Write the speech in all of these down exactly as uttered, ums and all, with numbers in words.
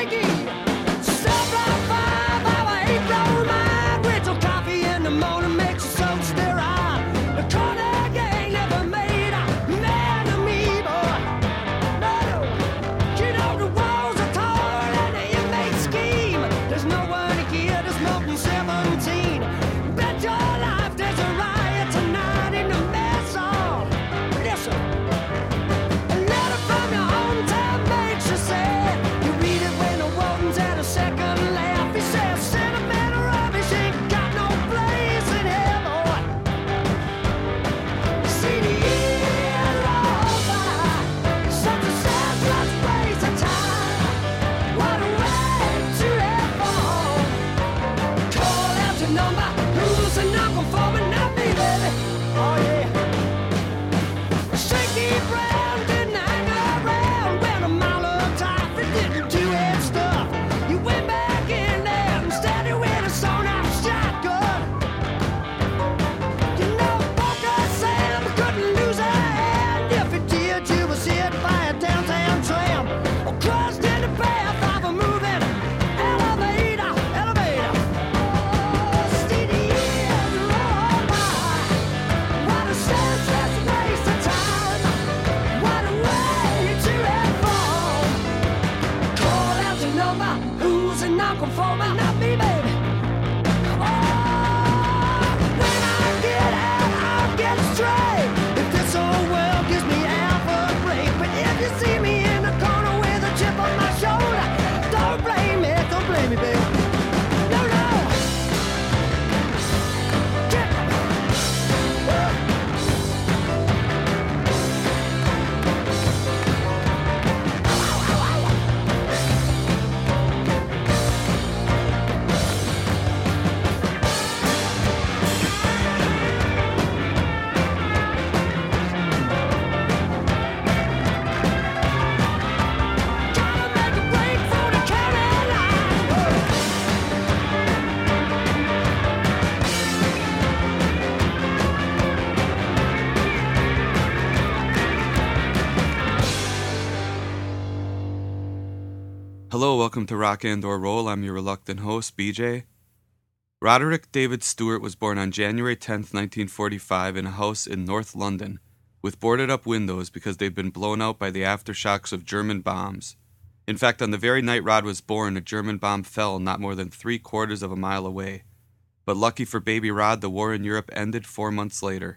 Hello, welcome to Rock and or Roll. I'm your reluctant host, B J. Roderick David Stewart was born on January tenth, nineteen forty-five in a house in North London with boarded-up windows because they'd been blown out by the aftershocks of German bombs. In fact, on the very night Rod was born, a German bomb fell not more than three quarters of a mile away. But lucky for baby Rod, the war in Europe ended four months later.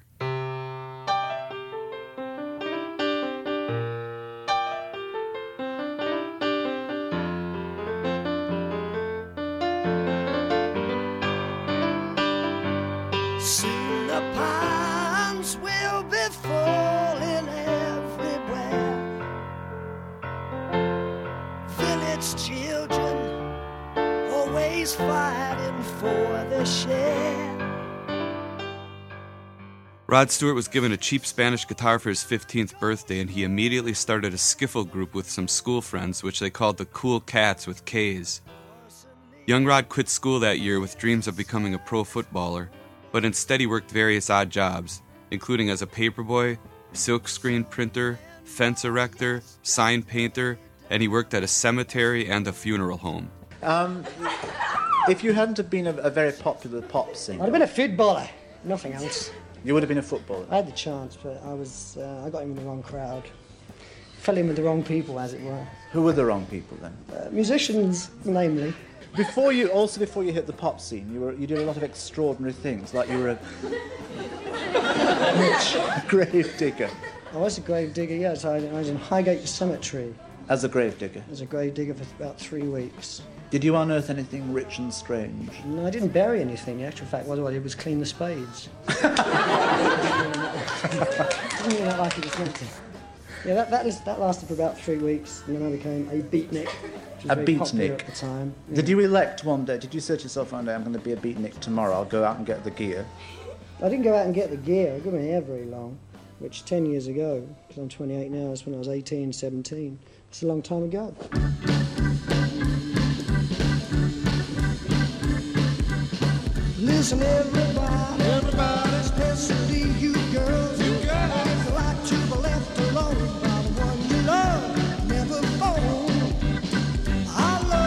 Soon the palms will be falling everywhere. Village children always fighting for their share. Rod Stewart was given a cheap Spanish guitar for his fifteenth birthday, and he immediately started a skiffle group with some school friends, which they called the Cool Cats with K's. Young Rod quit school that year with dreams of becoming a pro footballer, but instead he worked various odd jobs, including as a paperboy, silkscreen printer, fence erector, sign painter, and he worked at a cemetery and a funeral home. Um, if you hadn't have been a, a very popular pop singer... I'd have been a footballer, nothing else. You would have been a footballer? I had the chance, but I was uh, I got in with the wrong crowd. Fell in with the wrong people, as it were. Who were the wrong people, then? Uh, musicians, namely. Before you, also before you hit the pop scene, you were you did a lot of extraordinary things, like you were a, a grave digger. I was a grave digger, yes. I, I was in Highgate Cemetery. As a grave digger? As a grave digger for about three weeks. Did you unearth anything rich and strange? No, I didn't bury anything. The actual fact was what I did was clean the spades. Didn't mean that like it was meant to. Yeah, that, that, is, that lasted for about three weeks, and then I became a beatnik. A beatnik? At the time. Yeah. Did you elect one day, did you say to yourself one day, I'm going to be a beatnik tomorrow, I'll go out and get the gear? I didn't go out and get the gear. I got my hair very long, which ten years ago, because I'm twenty-eight now, that's when I was eighteen, seventeen. It's a long time ago. Listen, everybody, everybody's especially you girls. You girls like to be left alone by the one you love. Never phone. I love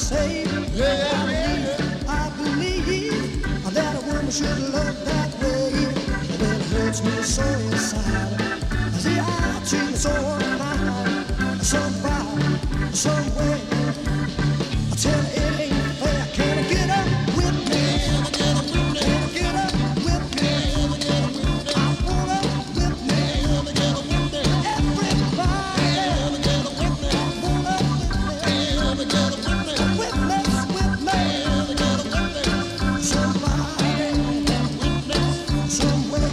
save. I believe that a woman should love that way. But it hurts me so inside. See, I treat me so unkind. Somehow, some way. I tell her it ain't fair. Can I get up with me? Can I get up with me? I want up with me. Everybody. I want up with me. Witness with me. Somebody. Some way.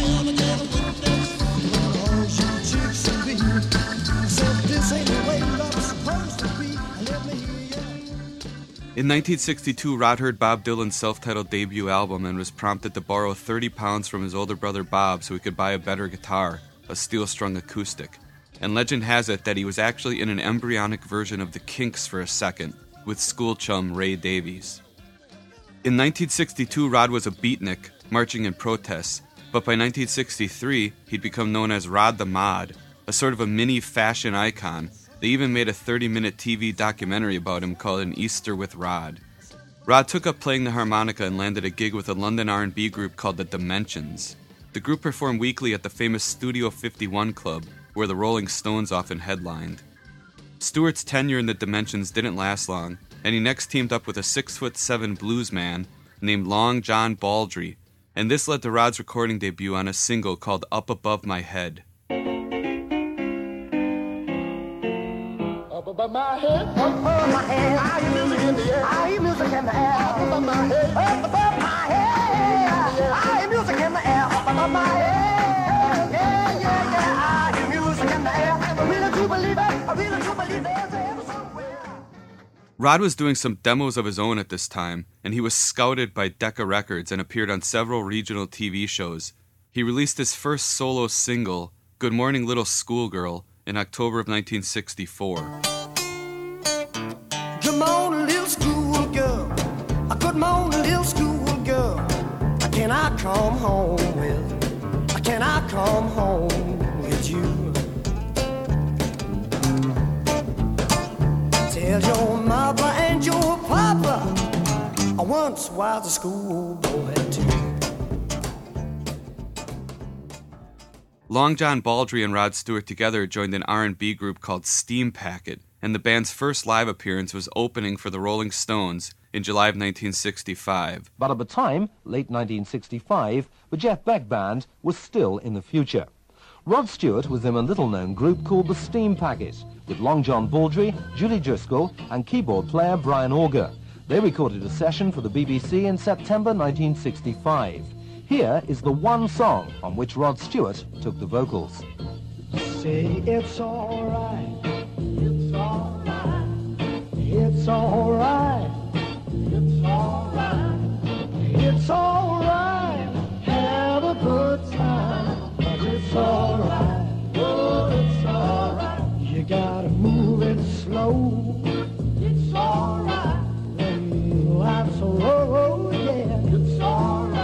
All you chicks and me. I said this ain't the way love's supposed to be. Let me hear you. In nineteen sixty-two, Rod heard Bob Dylan's self-titled debut album and was prompted to borrow thirty pounds from his older brother Bob so he could buy a better guitar, a steel-strung acoustic. And legend has it that he was actually in an embryonic version of the Kinks for a second, with school chum Ray Davies. In nineteen sixty-two, Rod was a beatnik, marching in protests, but by nineteen sixty-three, he'd become known as Rod the Mod, a sort of a mini fashion icon. They even made a thirty-minute T V documentary about him called An Easter with Rod. Rod took up playing the harmonica and landed a gig with a London R and B group called The Dimensions. The group performed weekly at the famous Studio fifty-one Club, where the Rolling Stones often headlined. Stewart's tenure in The Dimensions didn't last long, and he next teamed up with a six foot seven blues man named Long John Baldry, and this led to Rod's recording debut on a single called Up Above My Head. Up above my head, up above my head, I hear music in the air, I hear music in the air, up above my head, up above my head, I hear music in the air, up above my head, yeah, yeah, yeah, I hear music in the air, I really do believe it, I really do believe there's a heaven somewhere. Rod was doing some demos of his own at this time, and he was scouted by Decca Records and appeared on several regional T V shows. He released his first solo single, Good Morning Little Schoolgirl, in October of nineteen sixty-four. Good morning, little schoolgirl. A good morning, little schoolgirl. Can I come home with? Can I come home with you? Tell your mother and your papa I once was a schoolboy too. Long John Baldry and Rod Stewart together joined an R and B group called Steam Packet, and the band's first live appearance was opening for the Rolling Stones in July of nineteen sixty-five. But at the time, late nineteen sixty-five, the Jeff Beck Band was still in the future. Rod Stewart was in a little-known group called the Steam Packet, with Long John Baldry, Julie Driscoll, and keyboard player Brian Auger. They recorded a session for the B B C in September nineteen sixty-five. Here is the one song on which Rod Stewart took the vocals. Say it's all right, it's all right, it's all right, it's all right, it's all right, have a good time, but it's all right, oh, it's all right, you gotta move it slow, it's all right, when life's a road, yeah, it's all right.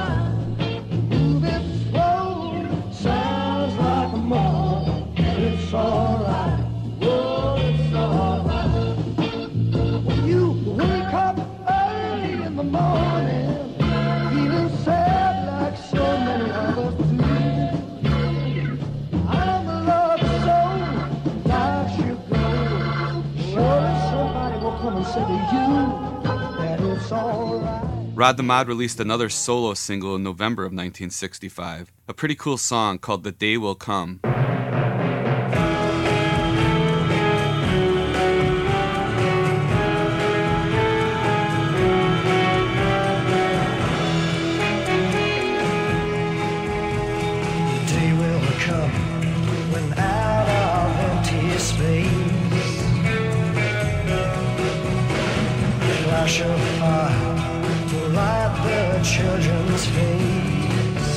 It's alright, oh, it's alright. When you wake up early in the morning, feeling sad like so many others do. I'm the love soul, life should go. Surely somebody will come and say to you that it's alright. Rod the Mod released another solo single in November of nineteen sixty-five, a pretty cool song called The Day Will Come. Flash of fire to light the children's face.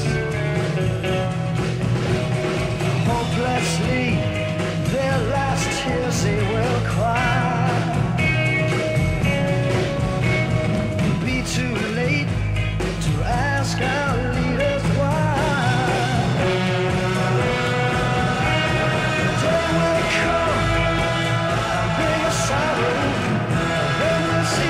Hopelessly, their last tears they will cry. It'll be too late to ask our leaders why. The day will come, bring a siren, then we'll see.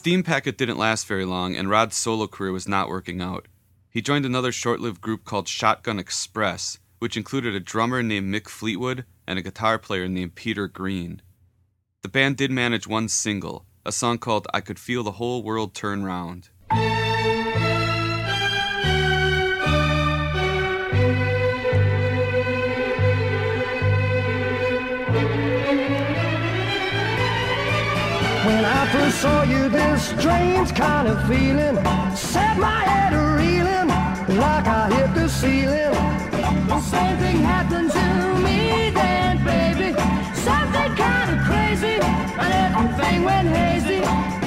Steam Packet didn't last very long, and Rod's solo career was not working out. He joined another short-lived group called Shotgun Express, which included a drummer named Mick Fleetwood and a guitar player named Peter Green. The band did manage one single, a song called I Could Feel the Whole World Turn Round. When I first saw you, this strange kind of feeling set my head a-reeling like I hit the ceiling. The same thing happened to me then, baby. Something kind of crazy, and everything went hazy.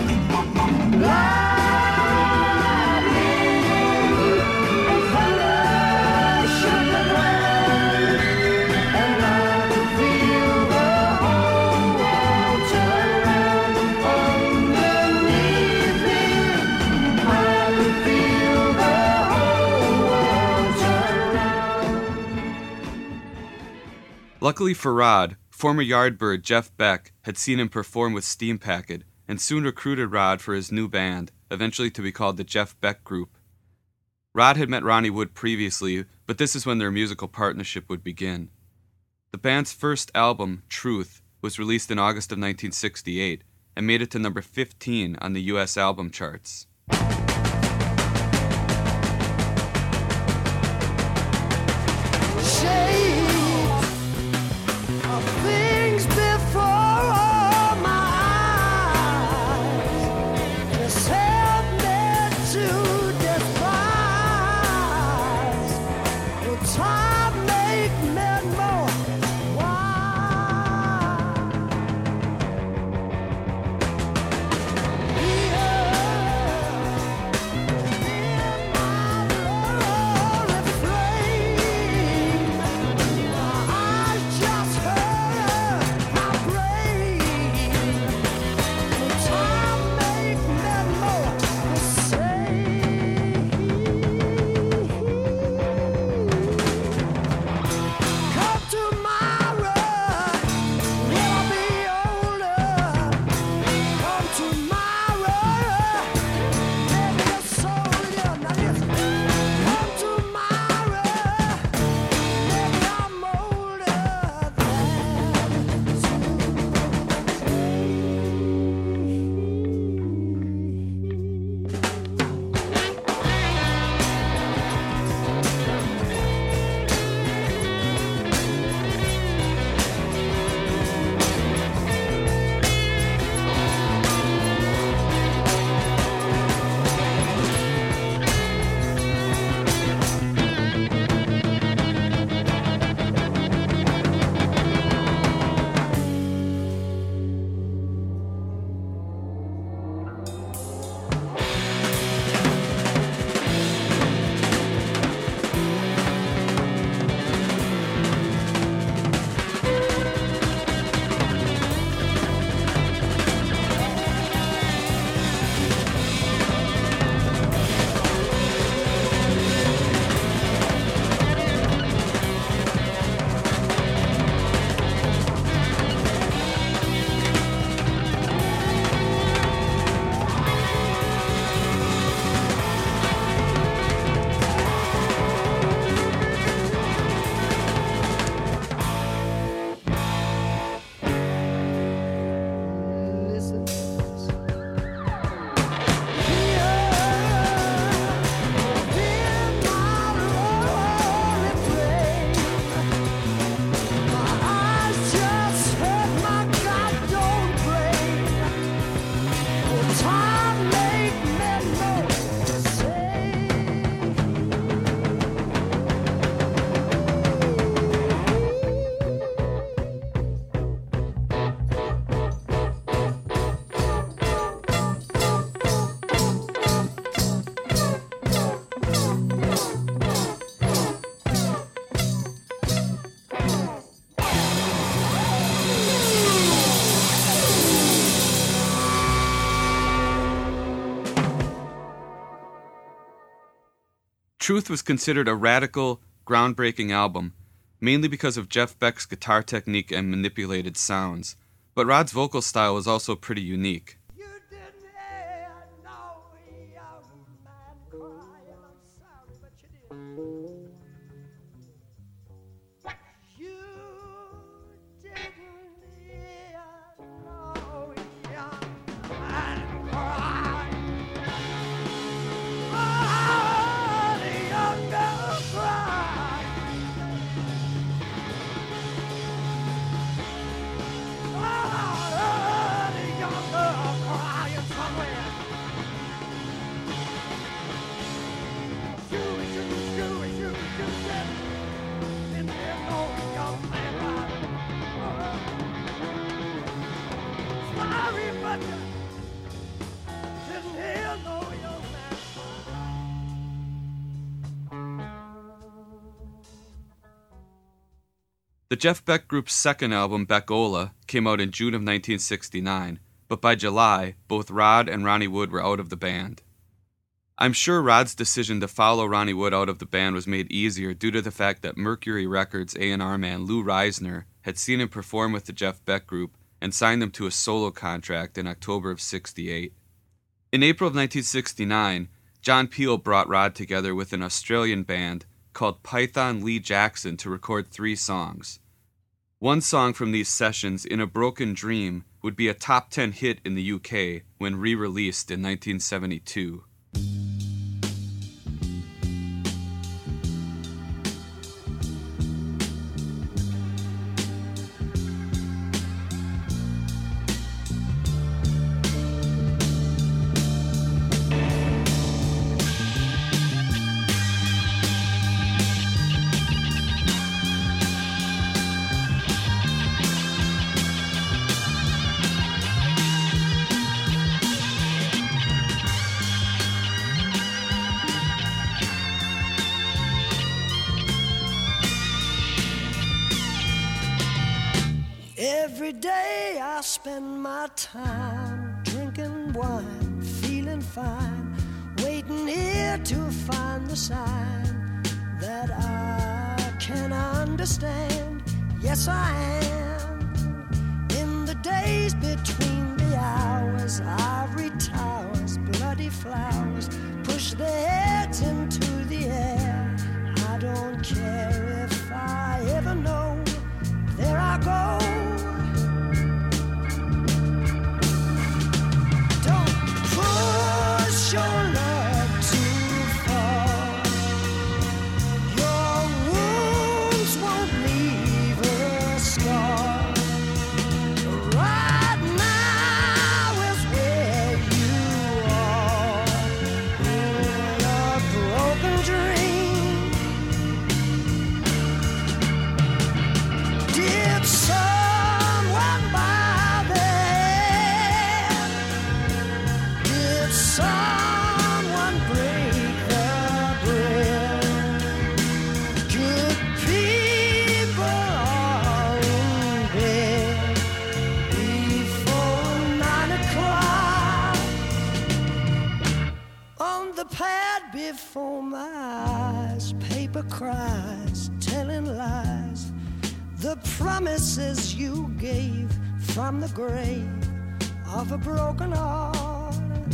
Lightning and thunder shook the ground, and I could feel the whole world turn round underneath me. I could feel the whole world turn round. Luckily for Rod, former Yardbird Jeff Beck had seen him perform with Steam Packet and soon recruited Rod for his new band, eventually to be called the Jeff Beck Group. Rod had met Ronnie Wood previously, but this is when their musical partnership would begin. The band's first album, Truth, was released in August of nineteen sixty-eight and made it to number fifteen on the U S album charts. Shades of things before my eyes just help me to despise. Will time make me more wise? Truth was considered a radical, groundbreaking album, mainly because of Jeff Beck's guitar technique and manipulated sounds, but Rod's vocal style was also pretty unique. You didn't The Jeff Beck Group's second album, Beckola, came out in June of nineteen sixty-nine, but by July, both Rod and Ronnie Wood were out of the band. I'm sure Rod's decision to follow Ronnie Wood out of the band was made easier due to the fact that Mercury Records A and R man Lou Reisner had seen him perform with the Jeff Beck Group and signed him to a solo contract in October of sixty-eight. In April of nineteen sixty-nine, John Peel brought Rod together with an Australian band called Python Lee Jackson to record three songs. One song from these sessions, In a Broken Dream, would be a top ten hit in the U K when re-released in nineteen seventy-two. Every day I spend my time drinking wine, feeling fine, waiting here to find the sign that I can understand. Yes, I am. In the days between the hours, ivory towers, bloody flowers push their heads into the air. I don't care if I ever know. There I go. Push your love too far. Your wounds won't leave a scar. Right now is where you are, in a broken dream. Did someone buy the hand? Did someone break the bread? Good people are in bed before nine o'clock. On the pad before my eyes, paper cries, telling lies. The promises you gave from the grave of a broken heart.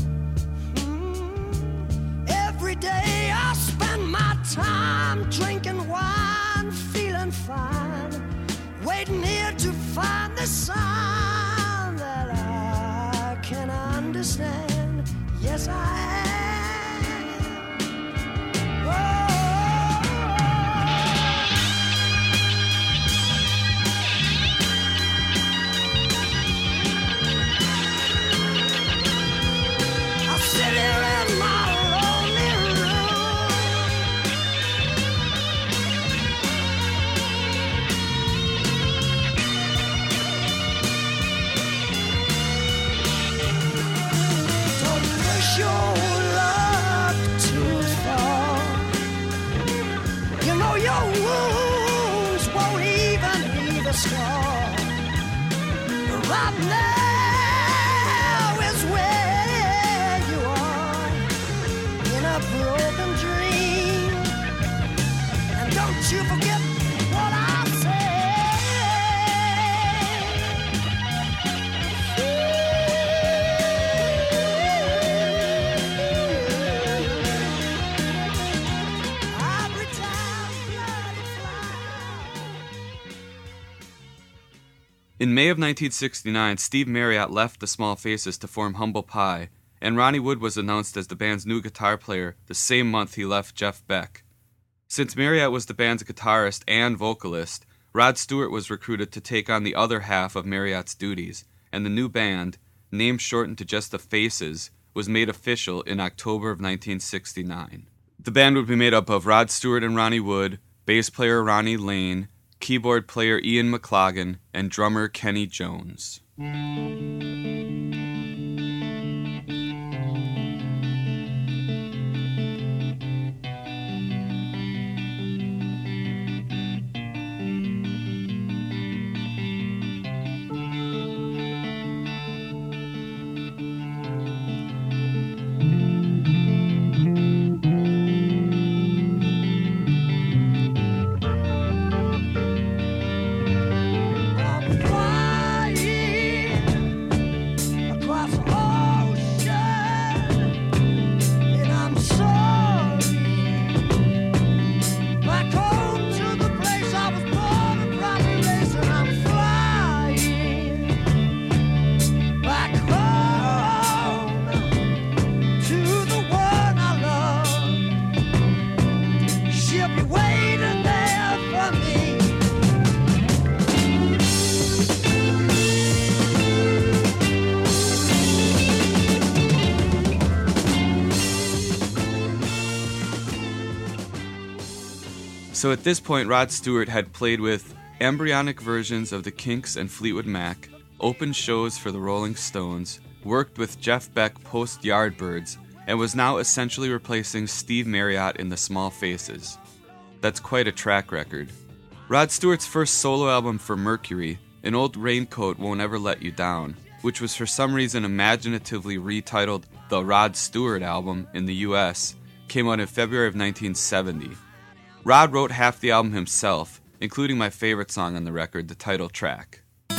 Mm. Every day I spend my time drinking wine, feeling fine, waiting here to find the sign that I can understand. Yes, I am. Oh. Right now is where you are, in a broken dream. And don't you forget what I In May of nineteen sixty-nine, Steve Marriott left the Small Faces to form Humble Pie, and Ronnie Wood was announced as the band's new guitar player the same month he left Jeff Beck. Since Marriott was the band's guitarist and vocalist, Rod Stewart was recruited to take on the other half of Marriott's duties, and the new band, named shortened to just the Faces, was made official in October of nineteen sixty-nine. The band would be made up of Rod Stewart and Ronnie Wood, bass player Ronnie Lane, keyboard player Ian McLaughlin, and drummer Kenny Jones. So at this point, Rod Stewart had played with embryonic versions of the Kinks and Fleetwood Mac, opened shows for the Rolling Stones, worked with Jeff Beck post Yardbirds, and was now essentially replacing Steve Marriott in the Small Faces. That's quite a track record. Rod Stewart's first solo album for Mercury, An Old Raincoat Won't Ever Let You Down, which was for some reason imaginatively retitled The Rod Stewart Album in the U S, came out in February of nineteen seventy. Rod wrote half the album himself, including my favorite song on the record, the title track.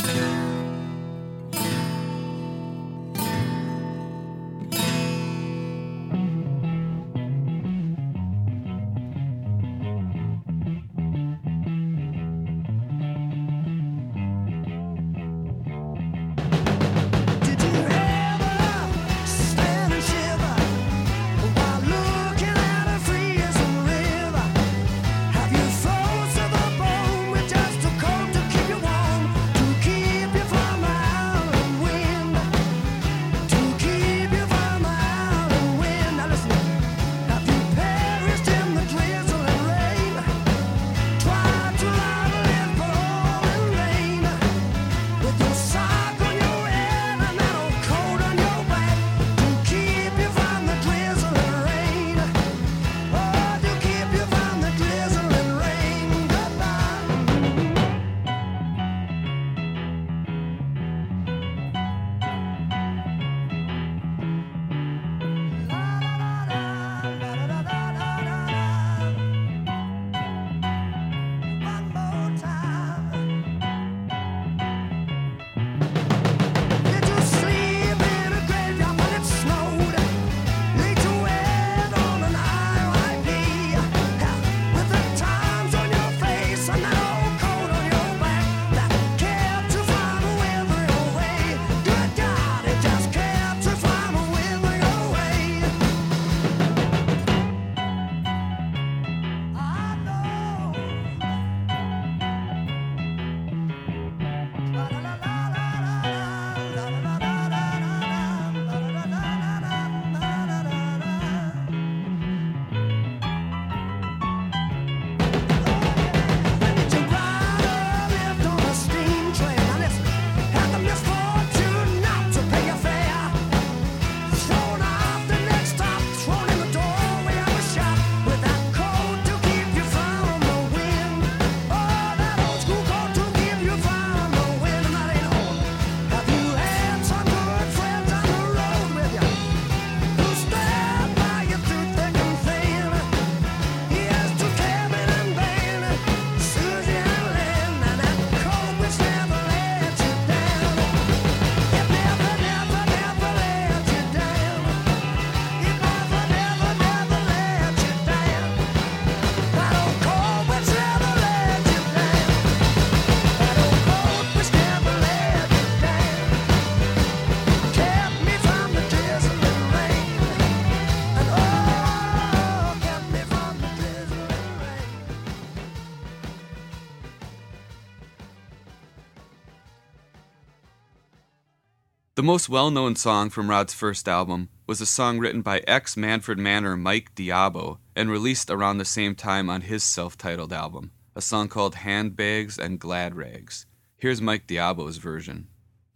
The most well-known song from Rod's first album was a song written by ex-Manfred Manor Mike Diabo and released around the same time on his self-titled album, a song called Handbags and Glad Rags. Here's Mike Diabo's version.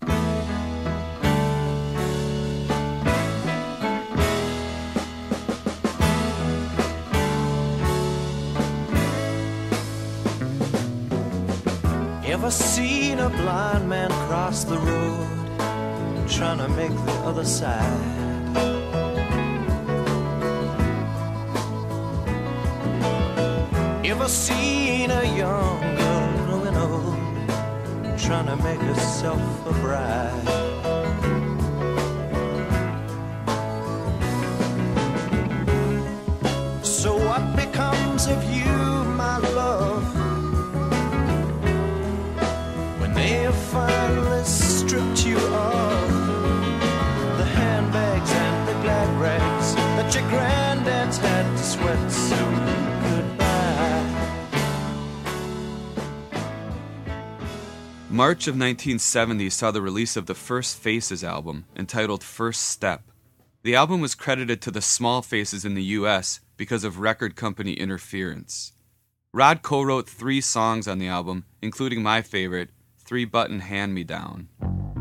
Ever seen a blind man cross the road, trying to make the other side? Ever seen a young girl growing old, trying to make herself a bride? So what becomes of you, my love, when they have finally stripped you of the handbags and the glad rags that your granddads had to sweat so goodbye? March of nineteen seventy saw the release of the First Faces album, entitled First Step. The album was credited to the Small Faces in the U S because of record company interference. Rod co-wrote three songs on the album, including my favorite, Three Button Hand Me Down.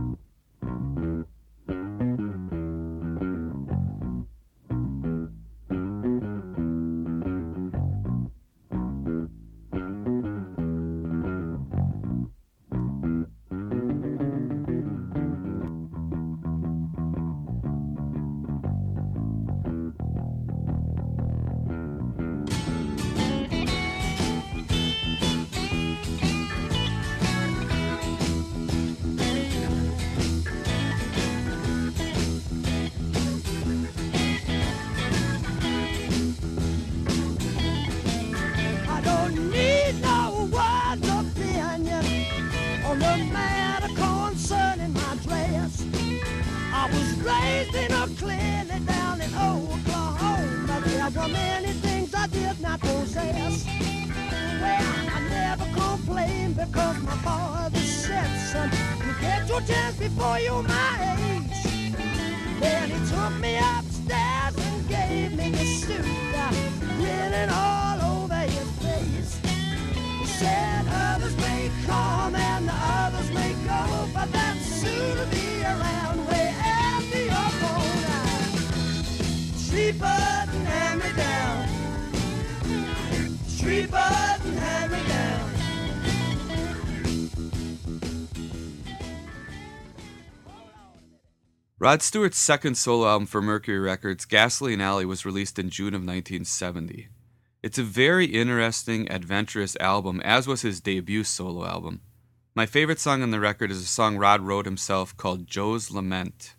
Rod Stewart's second solo album for Mercury Records, Gasoline Alley, was released in June of nineteen seventy. It's a very interesting, adventurous album, as was his debut solo album. My favorite song on the record is a song Rod wrote himself called Joe's Lament.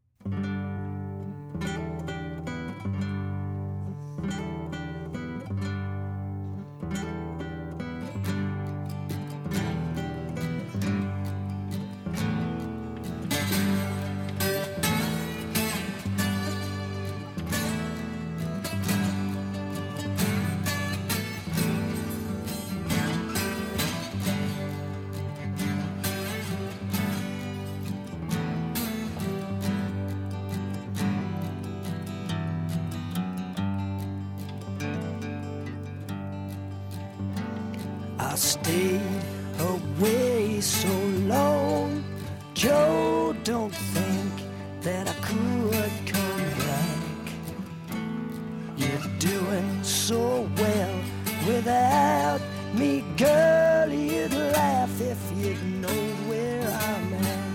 I stayed away so long, Joe, don't think that I could come back. You're doing so well without me, girl, you'd laugh if you'd know where I'm at.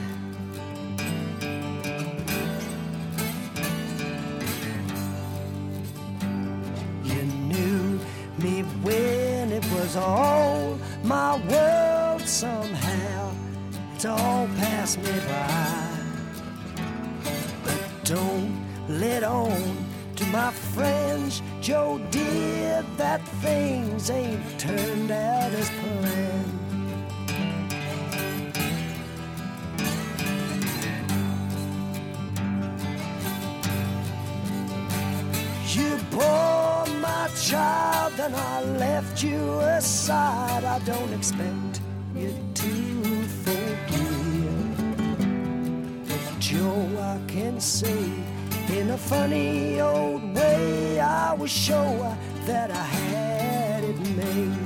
You knew me when it was all my world, somehow it's all passed me by. But don't let on to my friends, Joe dear, that things ain't turned out as planned. You bore my child and I left you aside. I don't expect you to forgive, but Joe, I can say in a funny old way, I was sure that I had it made.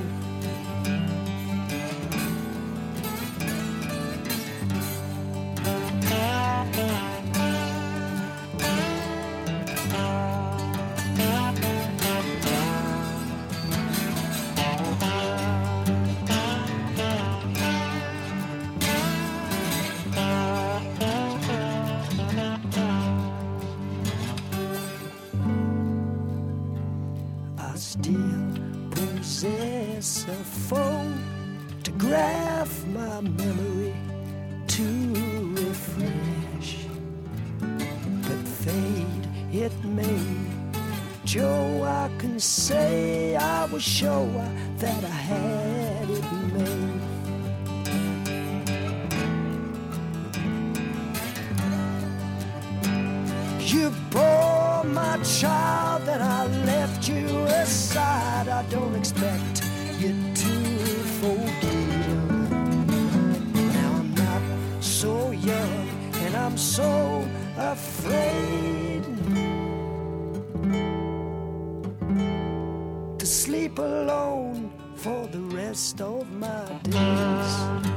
Still possess a photograph, my memory to refresh, but fade it may. Joe, I can say I was sure that I had it made. You bore my child and I left you aside. I don't expect you to forgive. Now I'm not so young and I'm so afraid to sleep alone for the rest of my days.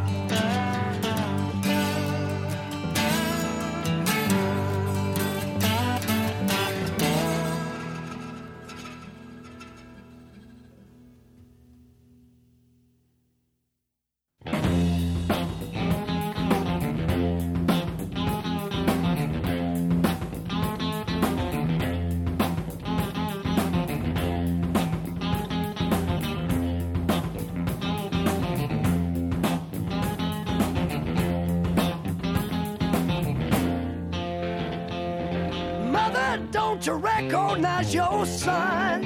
Don't you recognize your son?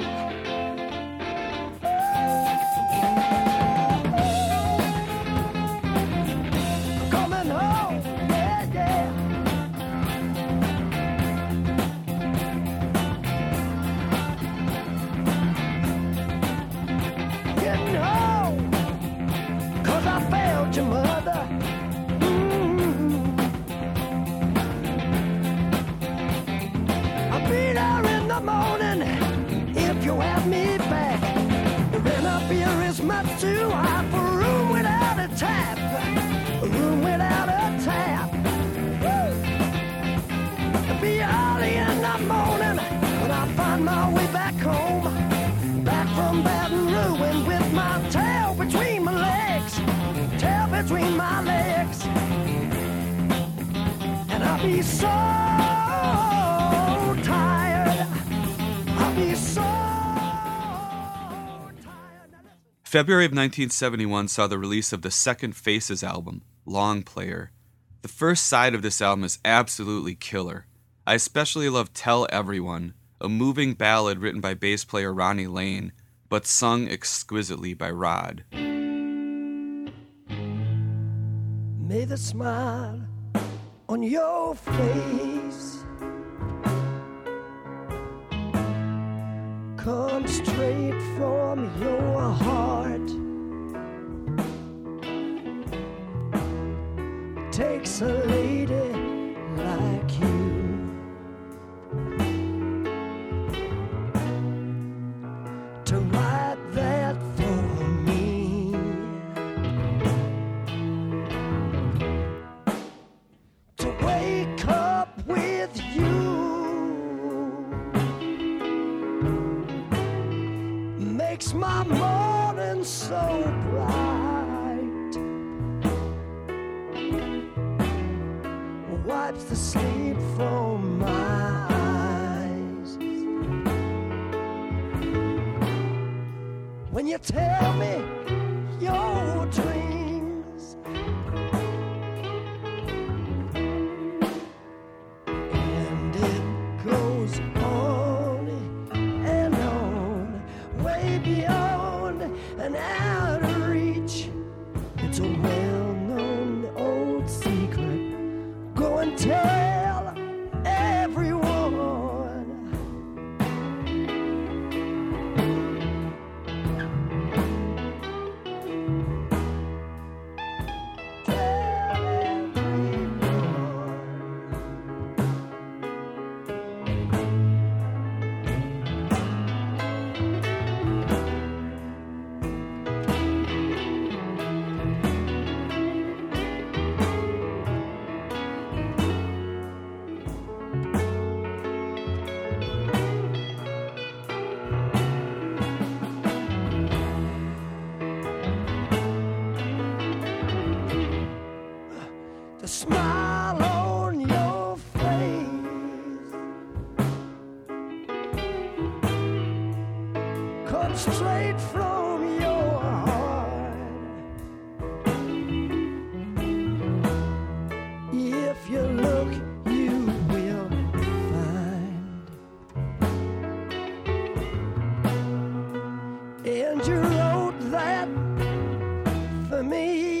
Coming home, yeah, yeah. Getting home, 'cause I failed your mother. Be there in the morning if you have me back. The rent up here is much too high for a room without a tap. A room without a tap. Woo! It'll be early in the morning when I find my way back home. Back from Baton Rouge with my tail between my legs. Tail between my legs. And I'll be so February of nineteen seventy-one saw the release of the second Faces album, Long Player. The first side of this album is absolutely killer. I especially love Tell Everyone, a moving ballad written by bass player Ronnie Lane, but sung exquisitely by Rod. May the smile on your face come straight from your heart. Takes a lady like you to write that for me. To wake up with you makes my morning so bright. Wipes the sleep from my eyes. When you tell me your dreams, and it goes on and on, way beyond and out of reach. It's a well-known old secret. Go and tell everyone. Tell everyone. The smile on your face comes straight from your heart. If you look, you will find. And you wrote that for me.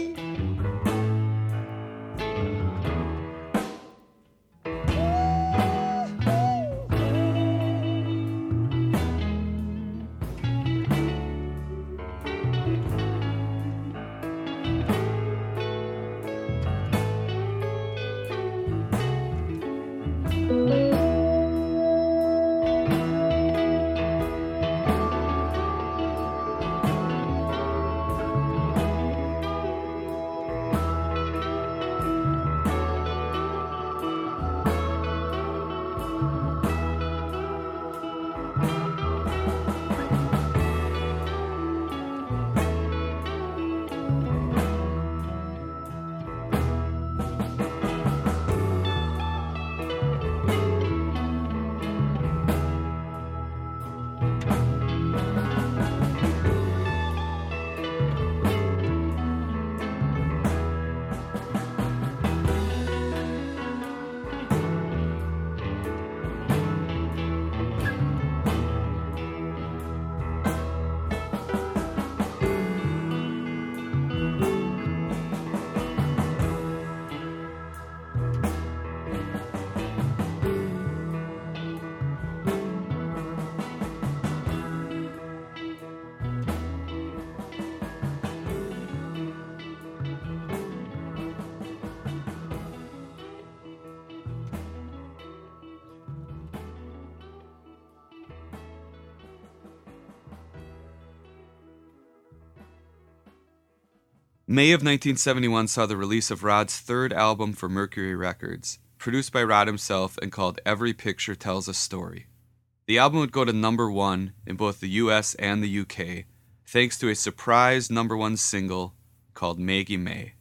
May of nineteen seventy-one saw the release of Rod's third album for Mercury Records, produced by Rod himself and called Every Picture Tells a Story. The album would go to number one in both the U S and the U K, thanks to a surprise number one single called Maggie May.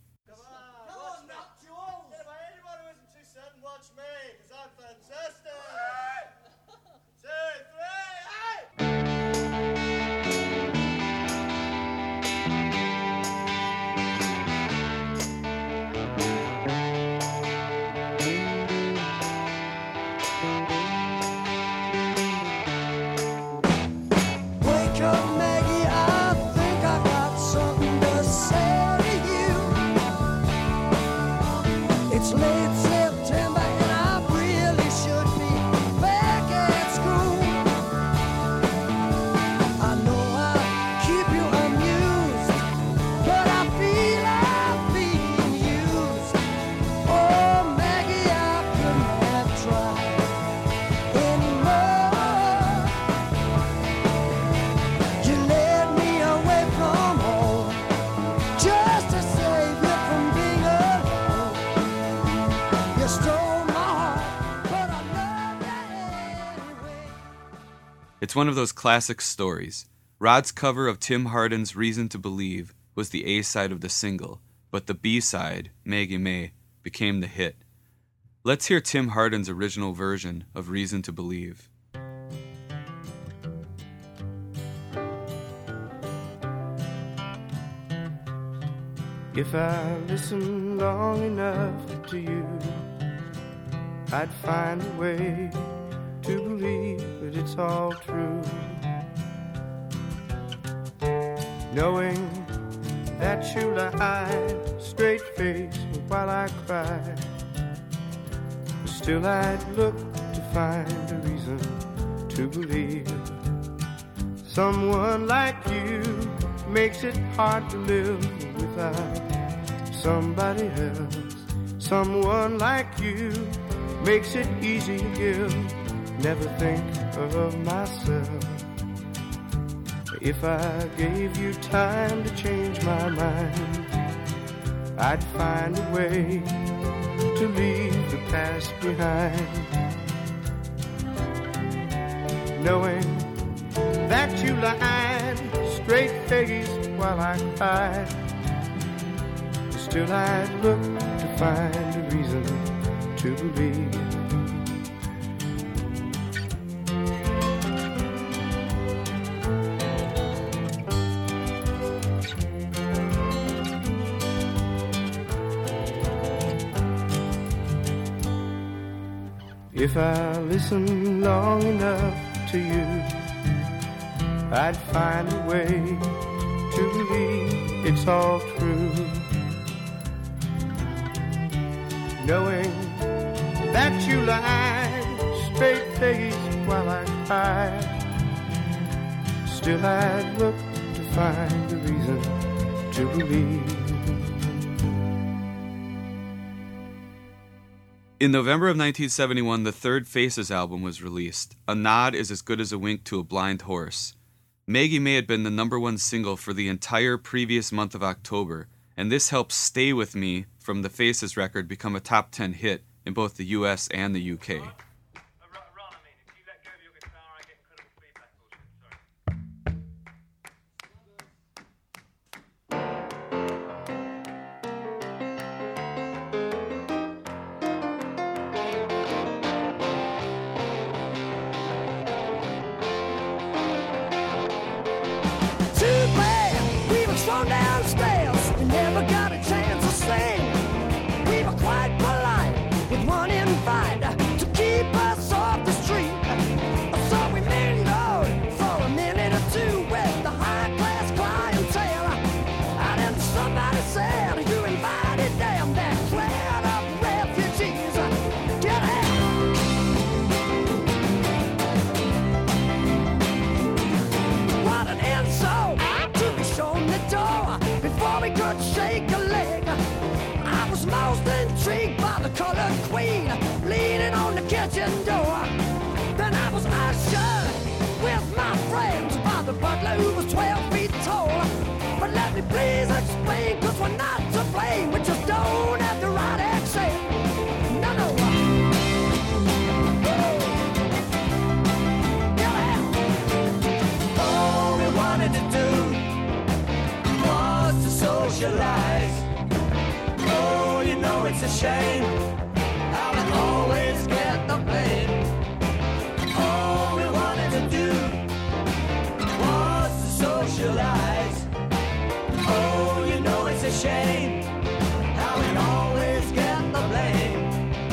It's one of those classic stories. Rod's cover of Tim Hardin's Reason to Believe was the A-side of the single, but the B-side, Maggie May, became the hit. Let's hear Tim Hardin's original version of Reason to Believe. If I listen long enough to you, I'd find a way to believe that it's all true. Knowing that you lie straight-faced while I cry, still I'd look to find a reason to believe. Someone like you makes it hard to live without somebody else. Someone like you makes it easy to give. Never think of myself. If I gave you time to change my mind, I'd find a way to leave the past behind. Knowing that you lied straight-faced while I cried, still I'd look to find a reason to believe. If I listen long enough to you, I'd find a way to believe it's all true. Knowing that you lied straight-faced while I cried, still I'd look to find a reason to believe. In November of nineteen seventy-one, the third Faces album was released. A Nod is as good as a wink to a blind horse. Maggie May had been the number one single for the entire previous month of October, and this helped Stay With Me from the Faces record become a top ten hit in both the U S and the U K. Downstairs, we never got a chance to sing. We were quite polite with one invite to keep us off the street. So we mingled for a minute or two with the high-class clientele. And then somebody said, you invited them, that crowd of refugees. Get out! What an insult to be shown the door before we could shake a leg. I was most intrigued by the colored queen leaning on the kitchen door. Then I was ushered with my friends by the butler who was twelve feet tall. But let me please explain, cause we're not socialize. Oh, you know it's a shame how we always get the blame. All we wanted to do was to socialize. Oh, you know it's a shame how we always get the blame.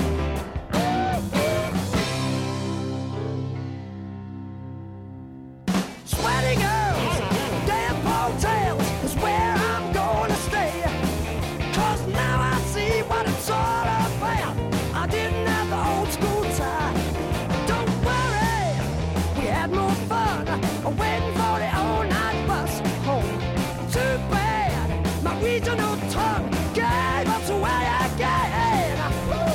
Sweaty girls, damn hotels is where I'm gonna stay. 'Cause now I see what it's all about. I didn't have the old school tie. Don't worry, we had more fun waiting for the all-night bus home. Too bad my regional tongue gave us away again. Woo!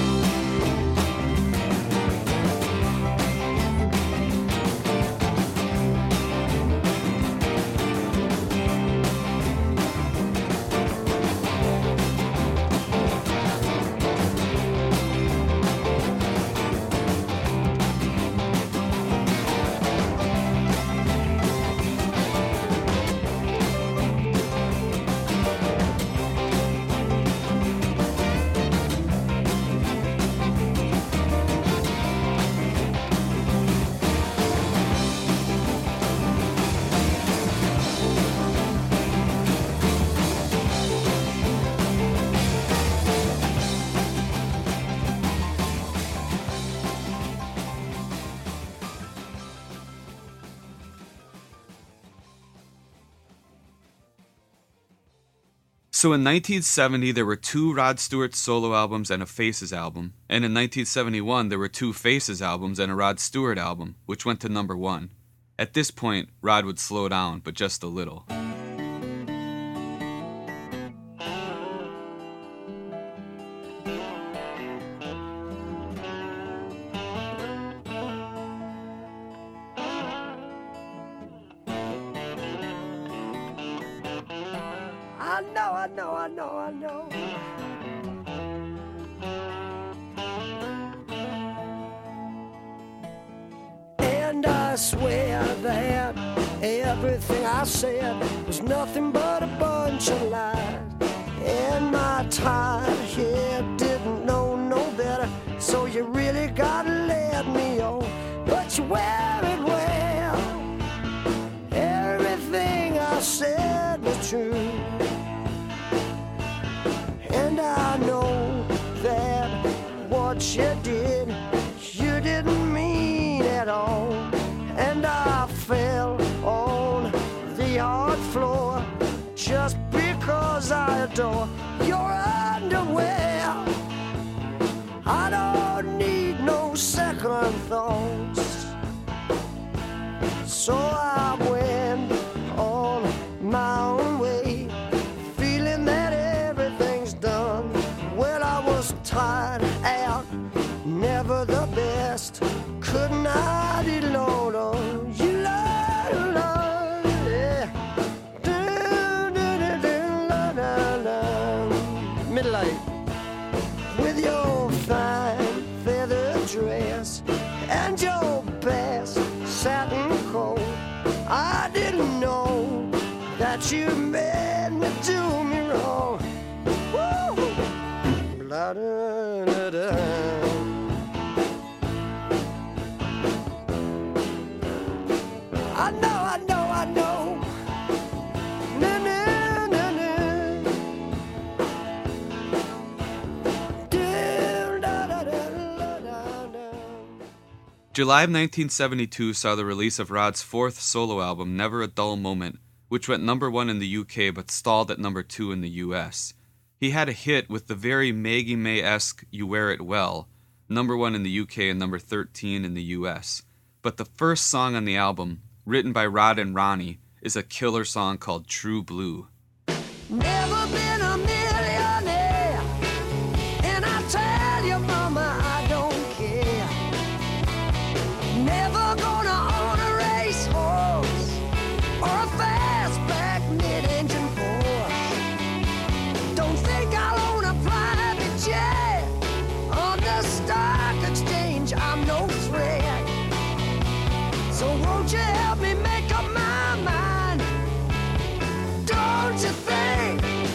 So in nineteen seventy, there were two Rod Stewart solo albums and a Faces album. And in nineteen seventy-one, there were two Faces albums and a Rod Stewart album, which went to number one. At this point, Rod would slow down, but just a little. I know, I know, I know, I know. And I swear that everything I said was nothing but a bunch of lies. And my tired head didn't know no better, so you really gotta let me on. But you wear it well. Everything I said was true. And I know that what you did, you didn't mean at all. And I fell on the hard floor just because I adore your underwear. I don't need no second thoughts. So I went on my own way, feeling that everything's done. Well, I was tired out, never the best. Couldn't I deload on you, love, love, yeah. Do, do, do, do, la, la, la. Middle light, with your fine feather dress and your best satin coat. I didn't know that you made me do me wrong. Woo! La, da, da, da. I know, I know, I know. Na, na, na, na. Do, da, da, da, da, da, da. July of nineteen seventy-two saw the release of Rod's fourth solo album, Never a Dull Moment, which went number one in the U K but stalled at number two in the U S. He had a hit with the very Maggie May-esque You Wear It Well, number one in the U K and number thirteen in the U S. But the first song on the album, written by Rod and Ronnie, is a killer song called True Blue. Never been a millionaire, and I tell you, mama, I don't care. Never gonna own a racehorse or a fastback mid-engine Porsche. Don't think I'll own a private jet on the stock exchange. I'm no threat. So won't you help me make up my mind? Don't you think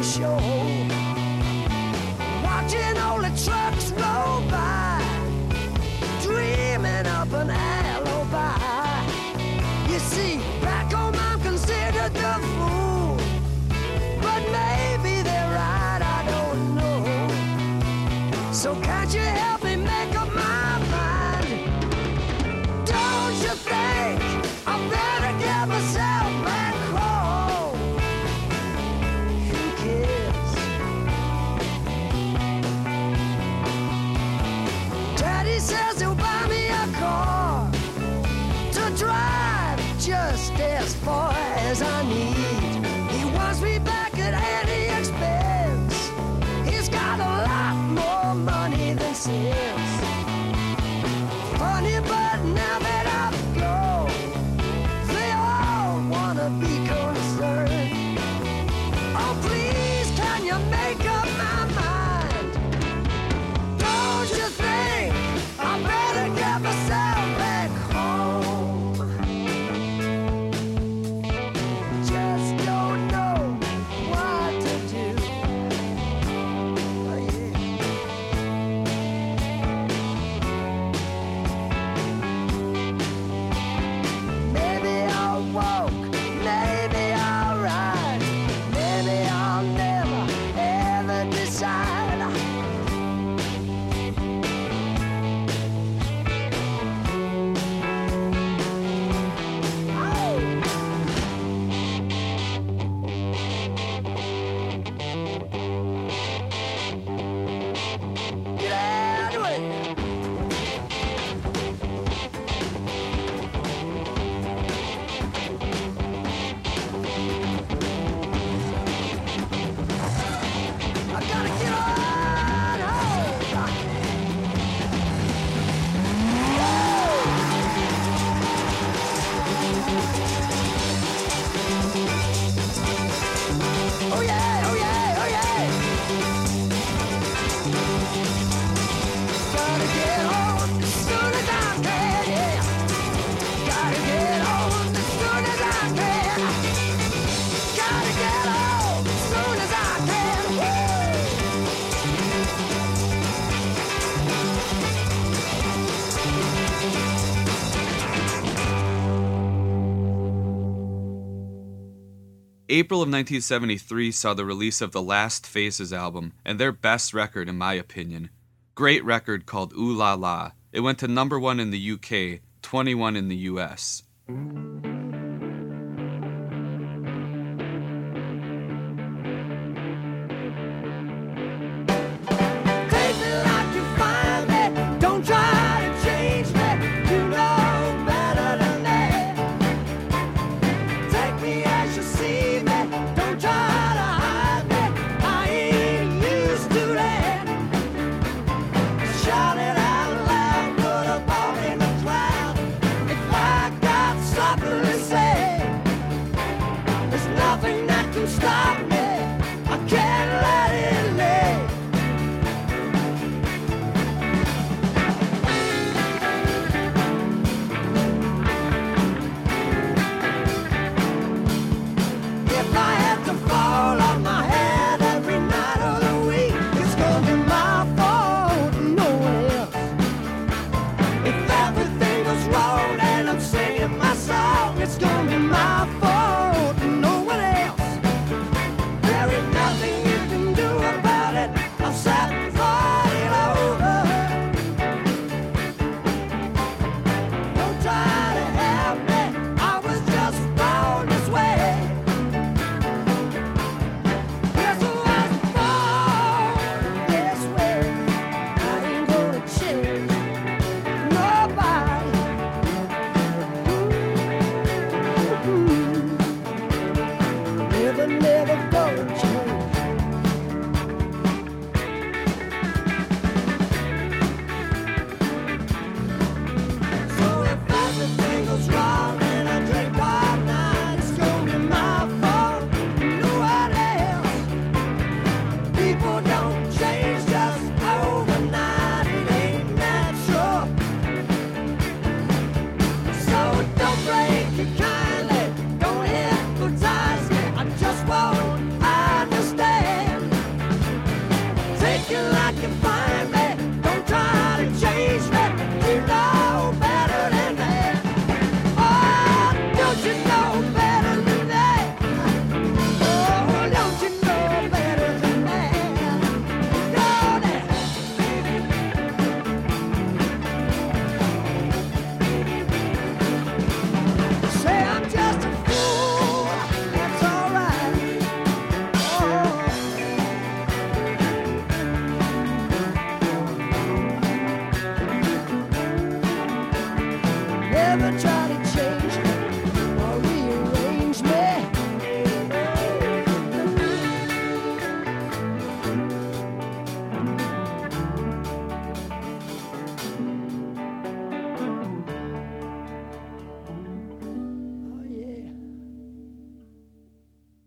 show. Watching all the trucks roll by, dreaming up an alibi. You see, back home I'm considered the fool, but maybe they're right, I don't know. So can't you help me make up my mind? Don't you think I better get myself back home? Who cares? Daddy says he'll buy me a car to drive just as far as I need. He wants me back at any expense. He's got a lot more money than sense. Funny, but now that I've gone, they all wanna be concerned. Oh, please, can you make up my mind? Don't you think I better get myself back home? Just don't know what to do. Oh, yeah. Maybe I'll walk, maybe I'll ride, maybe I'll never ever decide. Get out of the way. I gotta get on home. Oh yeah, oh yeah, oh yeah. Gotta get home as soon as I can, yeah. Gotta get home as soon as I can. Gotta get home as soon as I can. Woo! April of nineteen seventy-three saw the release of the Last Faces album, and their best record in my opinion. Great record called Ooh La La. It went to number one in the U K, twenty-one in the U S. Take me like you find me. Don't try to change me. You know better than that. Take me as you see me. Don't try to hide me. I ain't used to that. Shout it out loud. Put a ball in the crowd. If I got something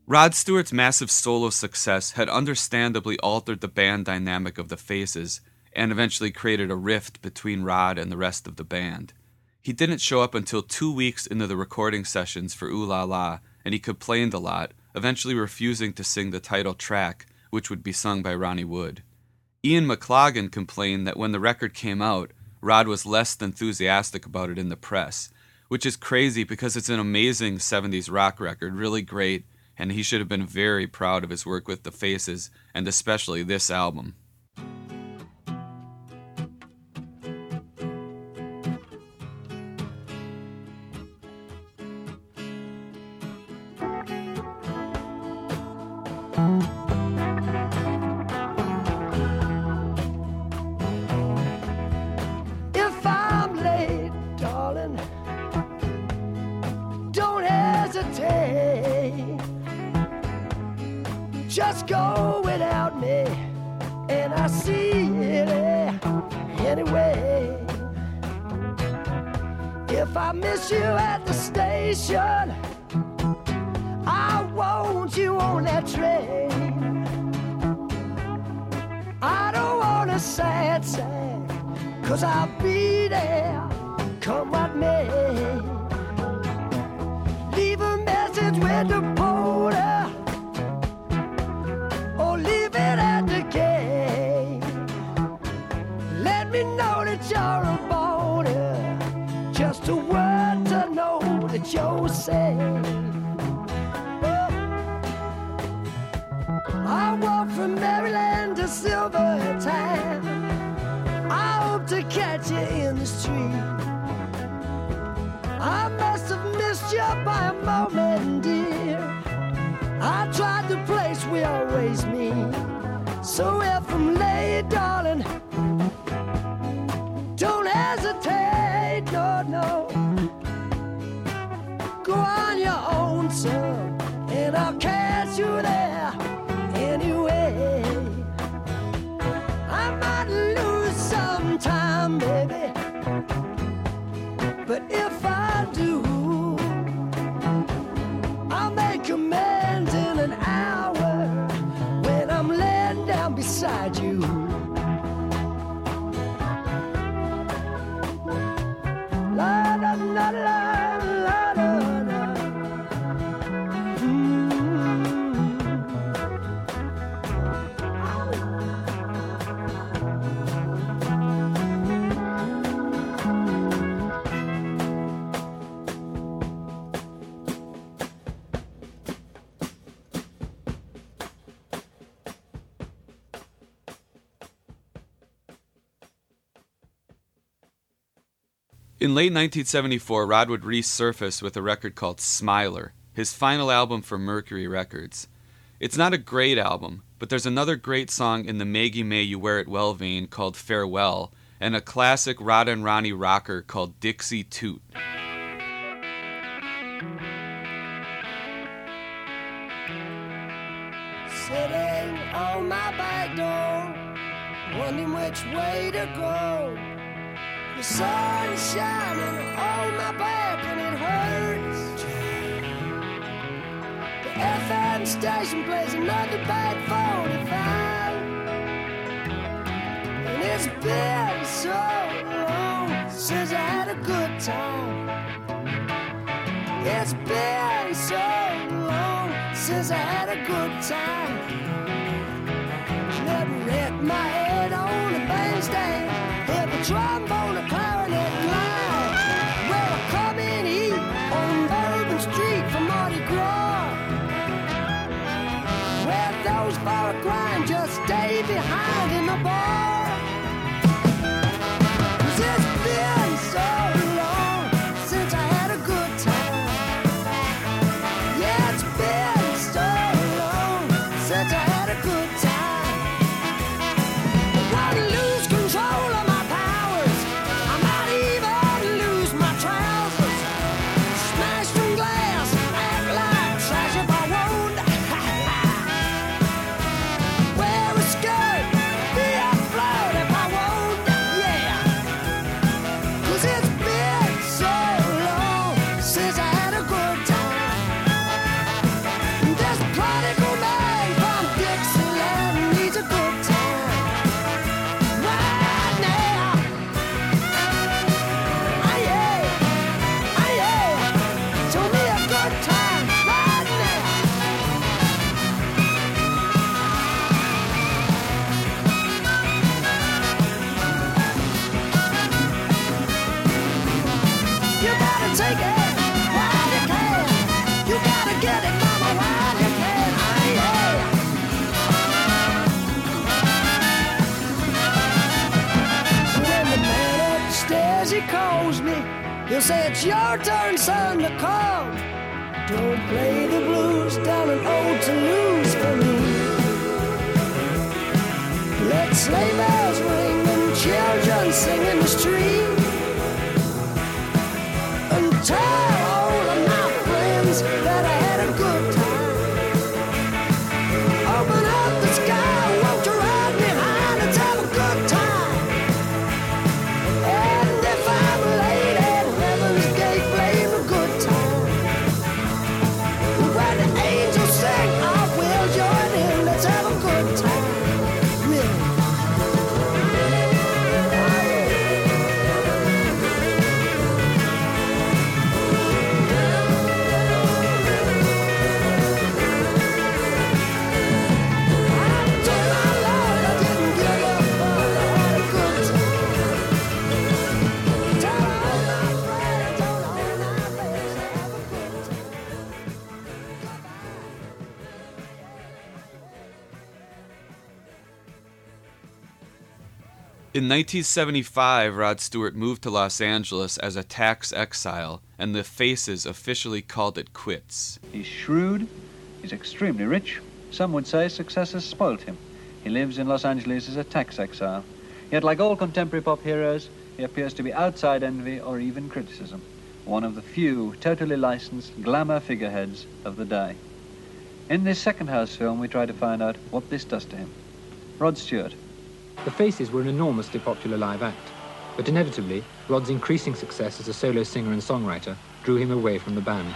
Rod Stewart's massive solo success had understandably altered the band dynamic of the Faces and eventually created a rift between Rod and the rest of the band. He didn't show up until two weeks into the recording sessions for Ooh La La, and he complained a lot, eventually refusing to sing the title track, which would be sung by Ronnie Wood. Ian McLagan complained that when the record came out, Rod was less enthusiastic about it in the press, which is crazy because it's an amazing seventies rock record, really great, and he should have been very proud of his work with the Faces, and especially this album. If I'm late, darling, don't hesitate. Just go without me, and I see it anyway. If I miss you at the station, I want you on that train. I don't want a sad sack, 'cause I'll be there, come what may. Leave a message with the porter, or leave it at the gate. Let me know that you're a boarder, just a word to know that you're safe. I walk from Maryland to Silvertown. I hope to catch you in the street. I must have missed you by a moment, dear. I tried the place we always meet. So if I'm late, darling, don't hesitate, no, no. Go on your own, son, and I'll catch you there anyway. I might lose some time, baby, but if I do, I'll make amends in an hour when I'm laying down beside you. La la la la la la la. Mm. In late nineteen seventy-four, Rod would resurface with a record called Smiler, his final album for Mercury Records. It's not a great album, but there's another great song in the Maggie May You Wear It Well vein called Farewell, and a classic Rod and Ronnie rocker called Dixie Toot. Sitting on my back door, wondering which way to go. The sun's shining on my back and it hurts. The F M station plays another bad forty-five, and it's been so long since I had a good time. It's been so long since I had a good time. Let me wreck my head on the bandstand, hit the trombone, a clarinet glide. Well, I come in heat on Bourbon Street for Mardi Gras. Where those for a grind just stay behind in the bar. 'Cause it's been so long since I had a good time. Yeah, it's been so long since I had a good time. I want to lose control of my powers. I might even lose my trousers. Smash some glass, act like trash if I won't. Wear a skirt, be a fly. get it, mama, while you can. Aye, yeah. When the man upstairs, he calls me, he'll say, it's your turn, son, to call. Don't play the blues down in old Toulouse for me. Let sleigh bells ring and children sing in the street. And tell all of my friends that I had a good time. Open up the sky, won't you ride me high? Let's have a good time. And if I'm late at heaven's gate, blame a good time. When the angels sing, I will join in. Let's have a good time. Really. In nineteen seventy-five, Rod Stewart moved to Los Angeles as a tax exile, and the Faces officially called it quits. He's shrewd, he's extremely rich. Some would say success has spoilt him. He lives in Los Angeles as a tax exile. Yet, like all contemporary pop heroes, he appears to be outside envy or even criticism. One of the few totally licensed glamour figureheads of the day. In this Second House film, we try to find out what this does to him. Rod Stewart. The Faces were an enormously popular live act, but inevitably, Rod's increasing success as a solo singer and songwriter drew him away from the band.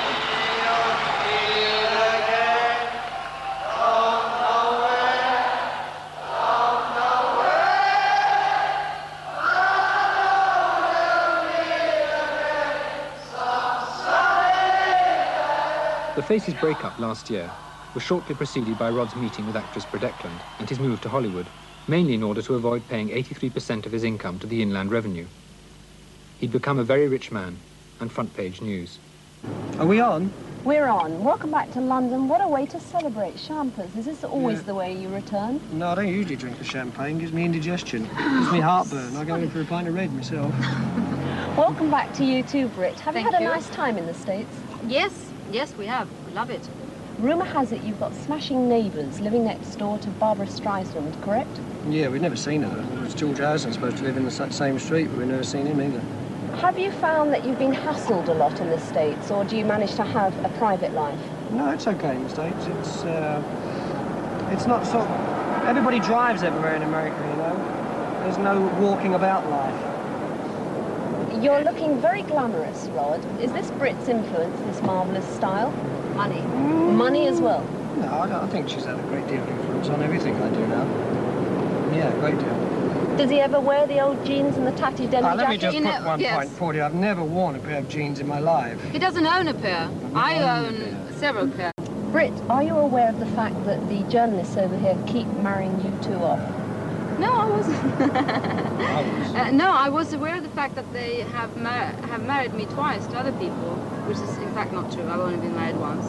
The Faces' breakup last year was shortly preceded by Rod's meeting with actress Britt Ekland and his move to Hollywood, mainly in order to avoid paying eighty-three percent of his income to the Inland Revenue. He'd become a very rich man and front-page news. Are we on? We're on. Welcome back to London. What a way to celebrate Champers. Is this always yeah. the way you return? No, I don't usually drink the champagne. It gives me indigestion. It gives me heartburn. I go in for a pint of red myself. Welcome back to you too, Britt. Have Thank you had you. a nice time in the States? Yes, yes, we have. We love it. Rumour has it you've got smashing neighbours living next door to Barbara Streisand, correct? Yeah, we've never seen her. It's George Harrison supposed to live in the same street, but we've never seen him either. Have you found that you've been hassled a lot in the States, or do you manage to have a private life? No, it's okay in the States. It's, uh, it's not so... Everybody drives everywhere in America, you know? There's no walking about life. You're looking very glamorous, Rod. Is this Brit's influence, this marvellous style? Money. Mm. Money as well? No, I, don't, I think she's had a great deal of influence on everything I do now. Yeah, a great deal. Does he ever wear the old jeans and the tatty denim ah, jacket? Let me just you put know, one yes. point forward. I've never worn a pair of jeans in my life. He doesn't own a pair. I own pair. several pairs. Britt, are you aware of the fact that the journalists over here keep marrying you two off? No, I wasn't. I was. Uh, no, I was aware of the fact that they have, mar have married me twice to other people, which is in fact not true. I've only been married once.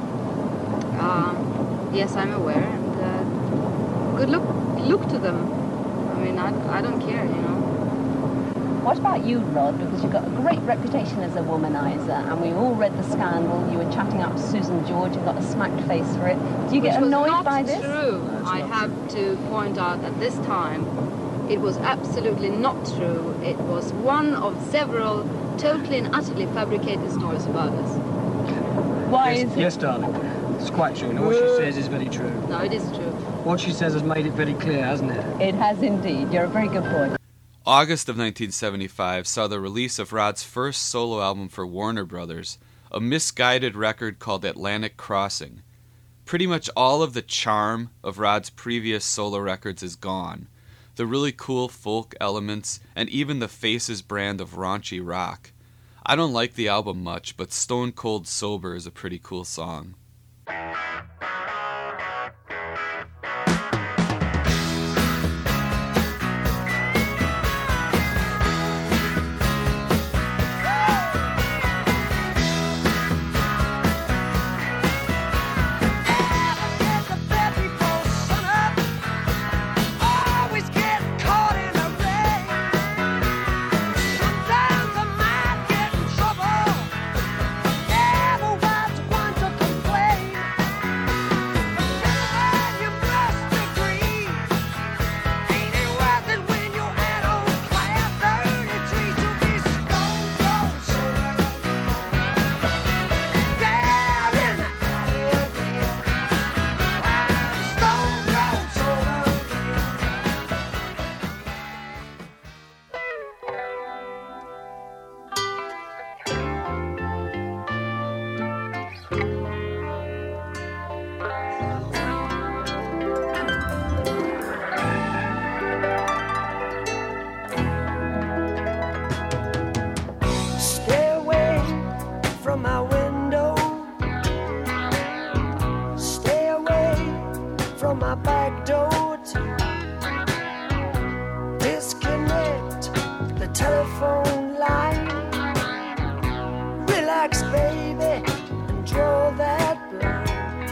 Um, yes, I'm aware, and uh, good look, look to them. I mean, I, I don't care, you know. What about you, Rod? Because you've got a great reputation as a womanizer, and we all read the scandal. You were chatting up Susan George, you've got a smacked face for it. Do you Which get annoyed was not by this? True. I have true. to point out at this time, it was absolutely not true. It was one of several totally and utterly fabricated stories about us. Why yes, is it? Yes, darling. It's quite true. Now, what she says is very true. No, it is true. What she says has made it very clear, hasn't it? It has indeed. You're a very good boy. August of nineteen seventy-five saw the release of Rod's first solo album for Warner Brothers, a misguided record called Atlantic Crossing. Pretty much all of the charm of Rod's previous solo records is gone. The really cool folk elements, and even the Faces brand of raunchy rock. I don't like the album much, but Stone Cold Sober is a pretty cool song. on my back door to disconnect the telephone line. Relax, baby, and draw that blind.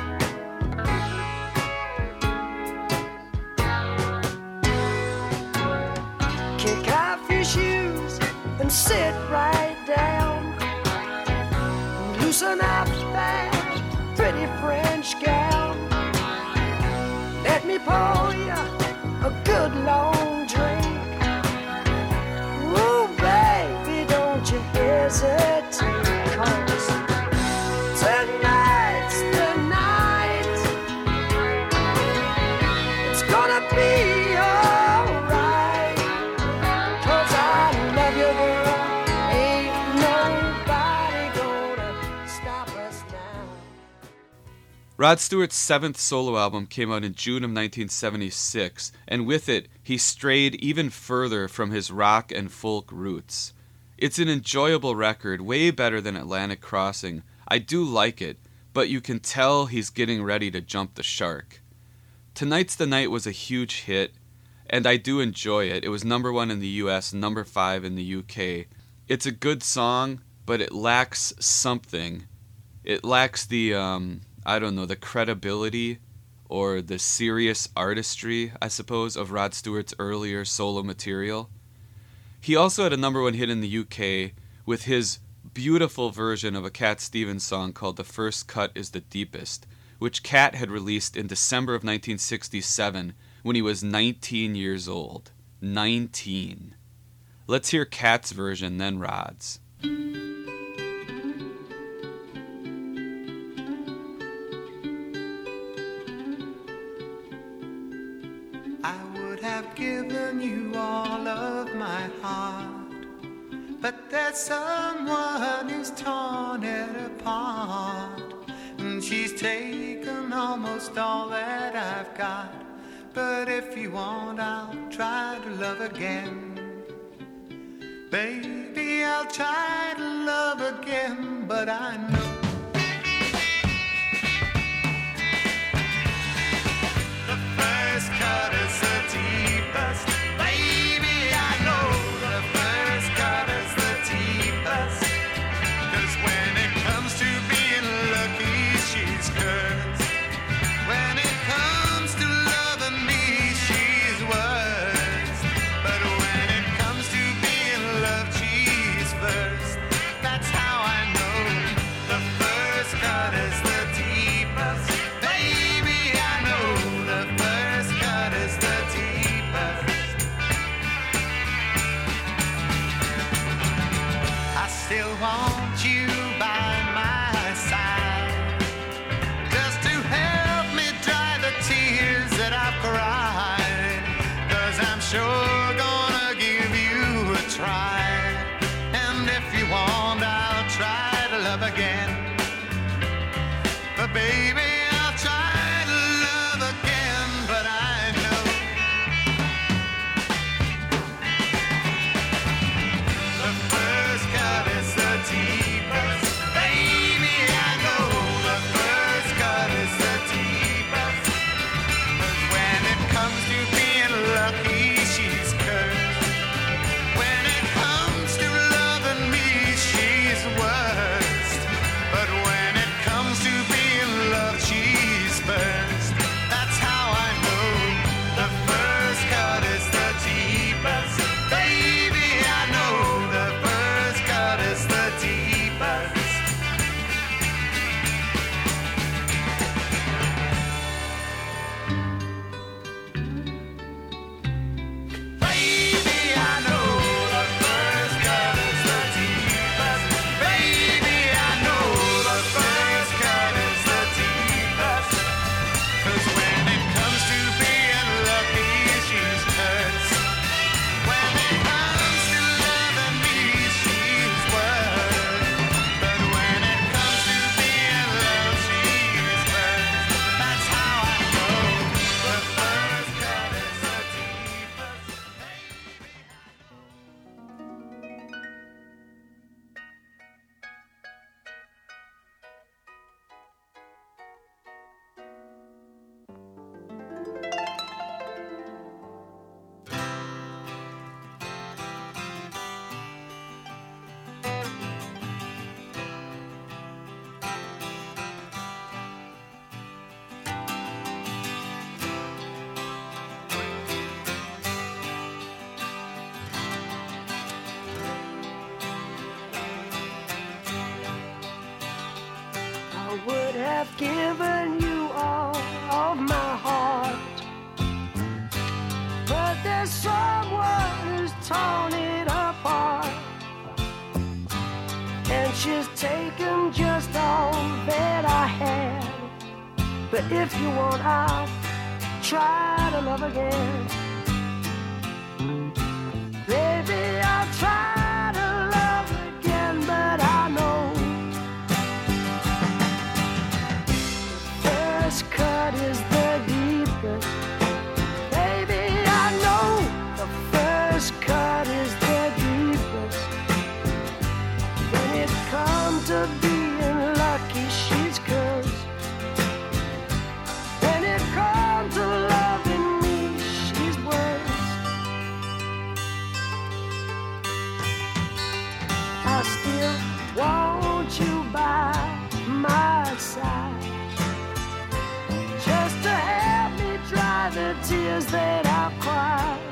Kick off your shoes and sit right down. Loosen up that pretty French gown. Let me pour you a good long drink. Ooh, baby, don't you hesitate, 'cause tonight's the night. It's gonna be alright, 'cause I love you, girl. Ain't nobody gonna stop us now. Rod Stewart's seventh solo album came out in June of nineteen seventy-six, and with it, he strayed even further from his rock and folk roots. It's an enjoyable record, way better than Atlantic Crossing. I do like it, but you can tell he's getting ready to jump the shark. Tonight's the Night was a huge hit, and I do enjoy it. It was number one in the U S, number five in the U K. It's a good song, but it lacks something. It lacks the, um, I don't know, the credibility or the serious artistry, I suppose, of Rod Stewart's earlier solo material. He also had a number one hit in the U K with his beautiful version of a Cat Stevens song called The First Cut is the Deepest, which Cat had released in December of nineteen sixty-seven when he was nineteen years old. nineteen. Let's hear Cat's version, then Rod's. I would have given you all of my heart, but there's someone who's torn it apart, and she's taken almost all that I've got. But if you want, I'll try to love again. Baby, I'll try to love again, but I know the first cut is the deepest. Baby, I know the first cut is the deepest. 'Cause when it comes to being lucky, she's cursed. When it comes to loving me, she's worst. But when it comes to being loved, she's first. That's how I know the first cut is the deepest. Baby, I know the first cut is the deepest. I still want you by my side, just to help me dry the tears that I've cried. 'Cause I'm sure gonna give you a try. And if you want, I'll try to love again. But baby, I'll try to love again, but I know the first cut is the deepest. Baby, I know the first cut is the deepest. 'Cause when it comes to being lucky, she's cursed. When it comes to loving me, she's worst. But when it comes to being loved, could have given you all of my heart, but there's someone who's torn it apart, and she's taken just all that I had. But if you want, I'll try to love again. Baby, I'll try to love again, but I know the first cut is the deepest. Baby, I know the first cut is the deepest. When it comes to being lucky, she's cursed. When it comes to loving me, she's worse. I still want you by my side, just to help me dry the tears that I've cried.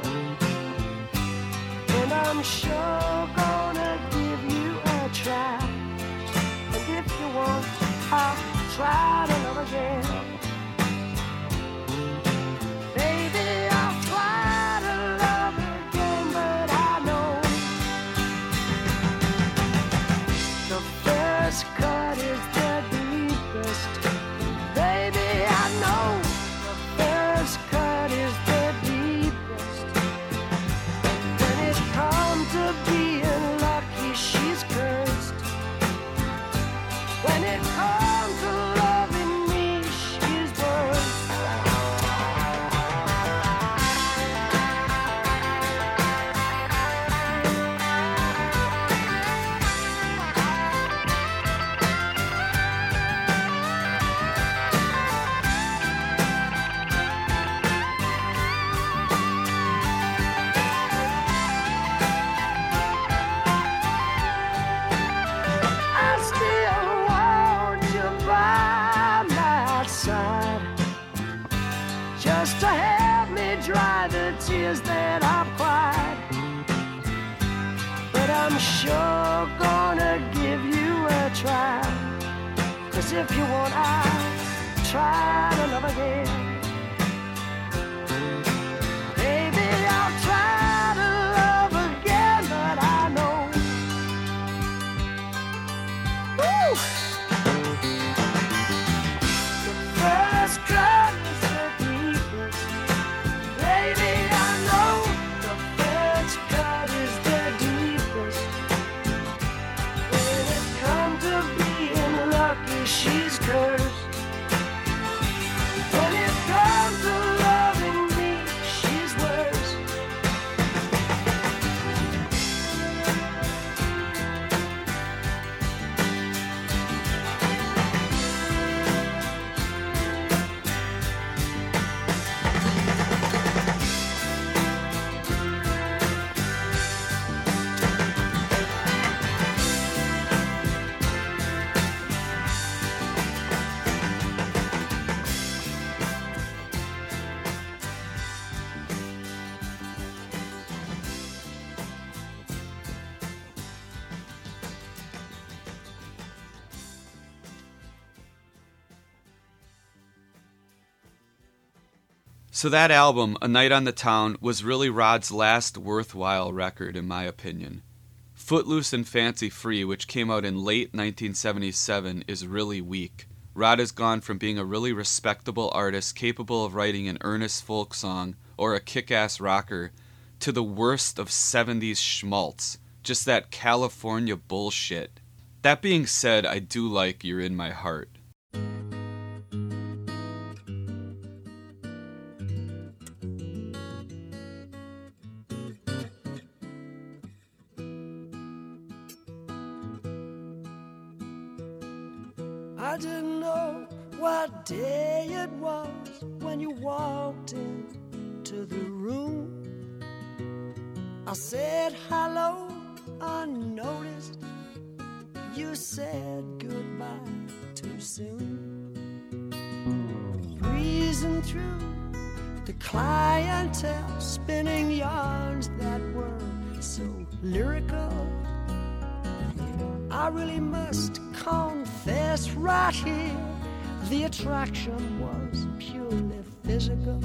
And I'm sure gonna give you a try. And if you want, I'll try to love again. Baby, I'll try to love again, but I know the first cut is the deepest. Baby, I know the first cut is the deepest. When it comes to being lucky, she's cursed. When it comes to loving me, she's worse. I still want you by my side, just to help me dry the tears that I've cried. But I'm sure gonna give you a try, 'cause if you want, I'll try to love again. Baby, I'll try to love again, but I know Woo! The first cut is the deepest. Baby, I know the first cut is the deepest. When it comes to being lucky, she's cursed. When it comes to loving me, she's worse. So that album, A Night on the Town, was really Rod's last worthwhile record, in my opinion. Footloose and Fancy Free, which came out in late nineteen seventy-seven, is really weak. Rod has gone from being a really respectable artist capable of writing an earnest folk song or a kick-ass rocker to the worst of seventies schmaltz, just that California bullshit. That being said, I do like You're in My Heart. I didn't know what day it was when you walked into the room. I said hello unnoticed. You said goodbye too soon. Breezing through the clientele, spinning yarns that were so lyrical. I really must confess right here, The attraction was purely physical.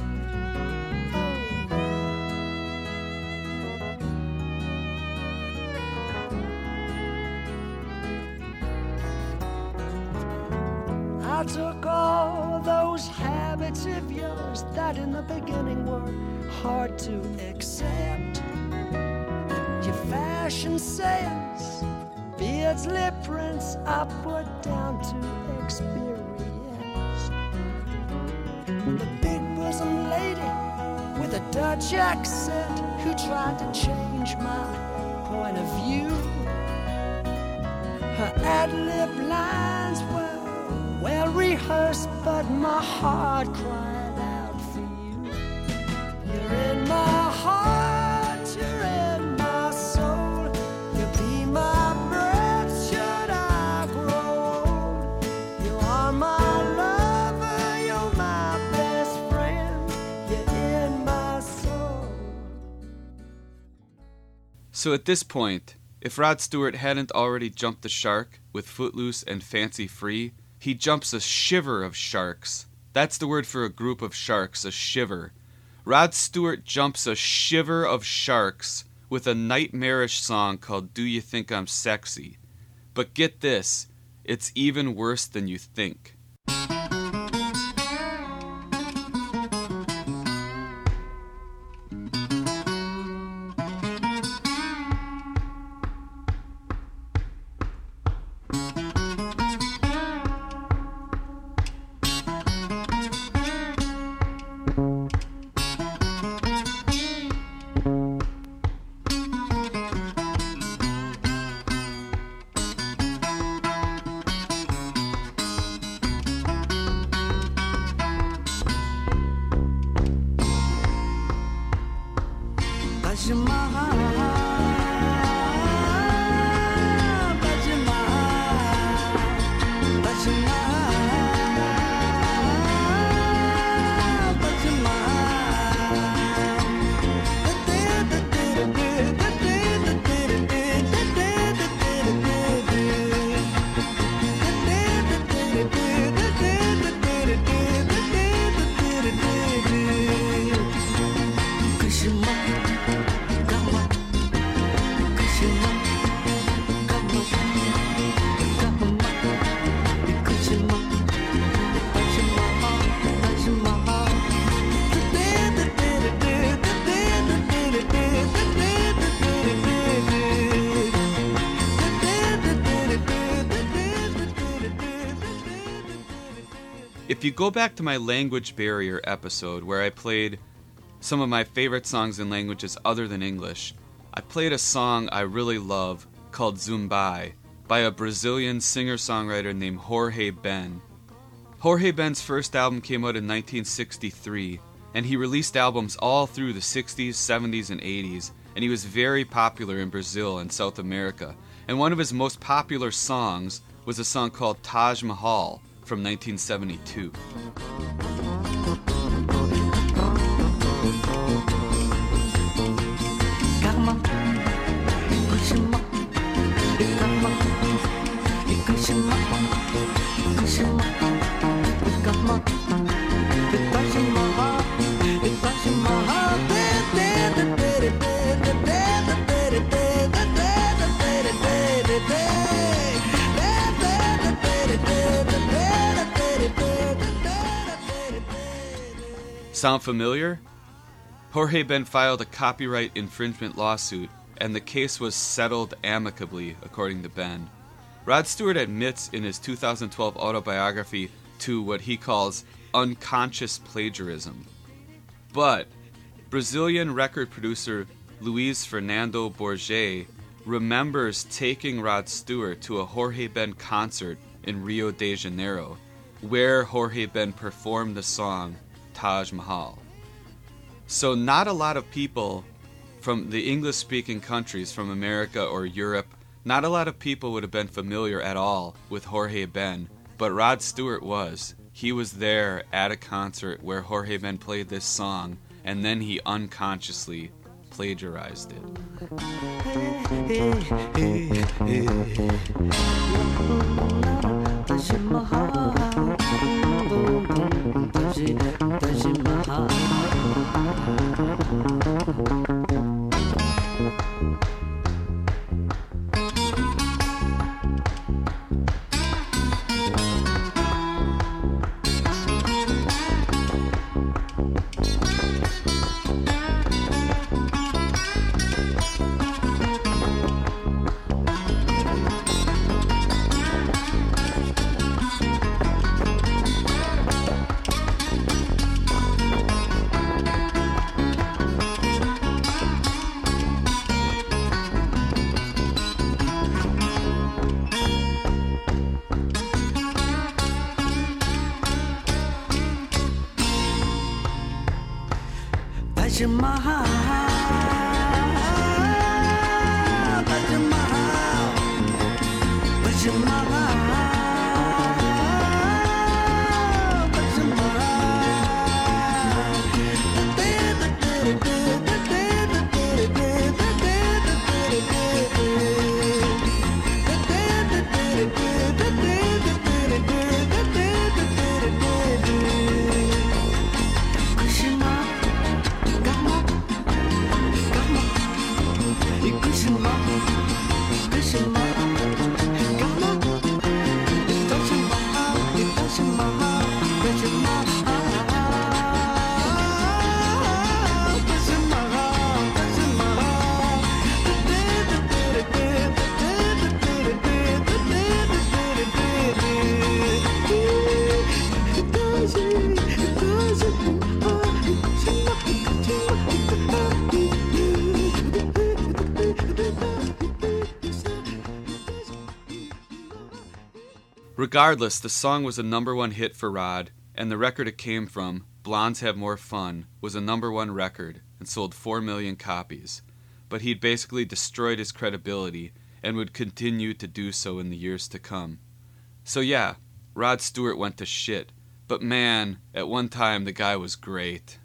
I took all those habits of yours that in the beginning were hard to accept. Your fashion sense, beards, lip prints, I put down to experience. The big bosom lady with a Dutch accent who tried to change my point of view. Her ad-lib lines were well rehearsed, but my heart cried out for you. You're in my heart, you're in my soul. You be my breath should I grow old. You are my lover, you're my best friend. You're in my soul. So at this point, if Rod Stewart hadn't already jumped the shark with Footloose and Fancy Free, he jumps a shiver of sharks. That's the word for a group of sharks, a shiver. Rod Stewart jumps a shiver of sharks with a nightmarish song called Do You Think I'm Sexy? But get this, it's even worse than you think. If you go back to my language barrier episode where I played some of my favorite songs in languages other than English, I played a song I really love called Zumbai by a Brazilian singer-songwriter named Jorge Ben. Jorge Ben's first album came out in nineteen sixty-three, and he released albums all through the sixties, seventies, and eighties, and he was very popular in Brazil and South America. And one of his most popular songs was a song called Taj Mahal from nineteen seventy-two. Sound familiar? Jorge Ben filed a copyright infringement lawsuit, and the case was settled amicably, according to Ben. Rod Stewart admits in his two thousand twelve autobiography to what he calls unconscious plagiarism. But Brazilian record producer Luiz Fernando Borges remembers taking Rod Stewart to a Jorge Ben concert in Rio de Janeiro, where Jorge Ben performed the song Taj Mahal. So not a lot of people from the English-speaking countries, from America or Europe, not a lot of people would have been familiar at all with Jorge Ben, but Rod Stewart was. He was there at a concert where Jorge Ben played this song, and then he unconsciously plagiarized it. Taj Mahal. but you're my but you're my but you're my Regardless, the song was a number one hit for Rod, and the record it came from, Blondes Have More Fun, was a number one record and sold four million copies. But he'd basically destroyed his credibility and would continue to do so in the years to come. So yeah, Rod Stewart went to shit, but man, at one time the guy was great.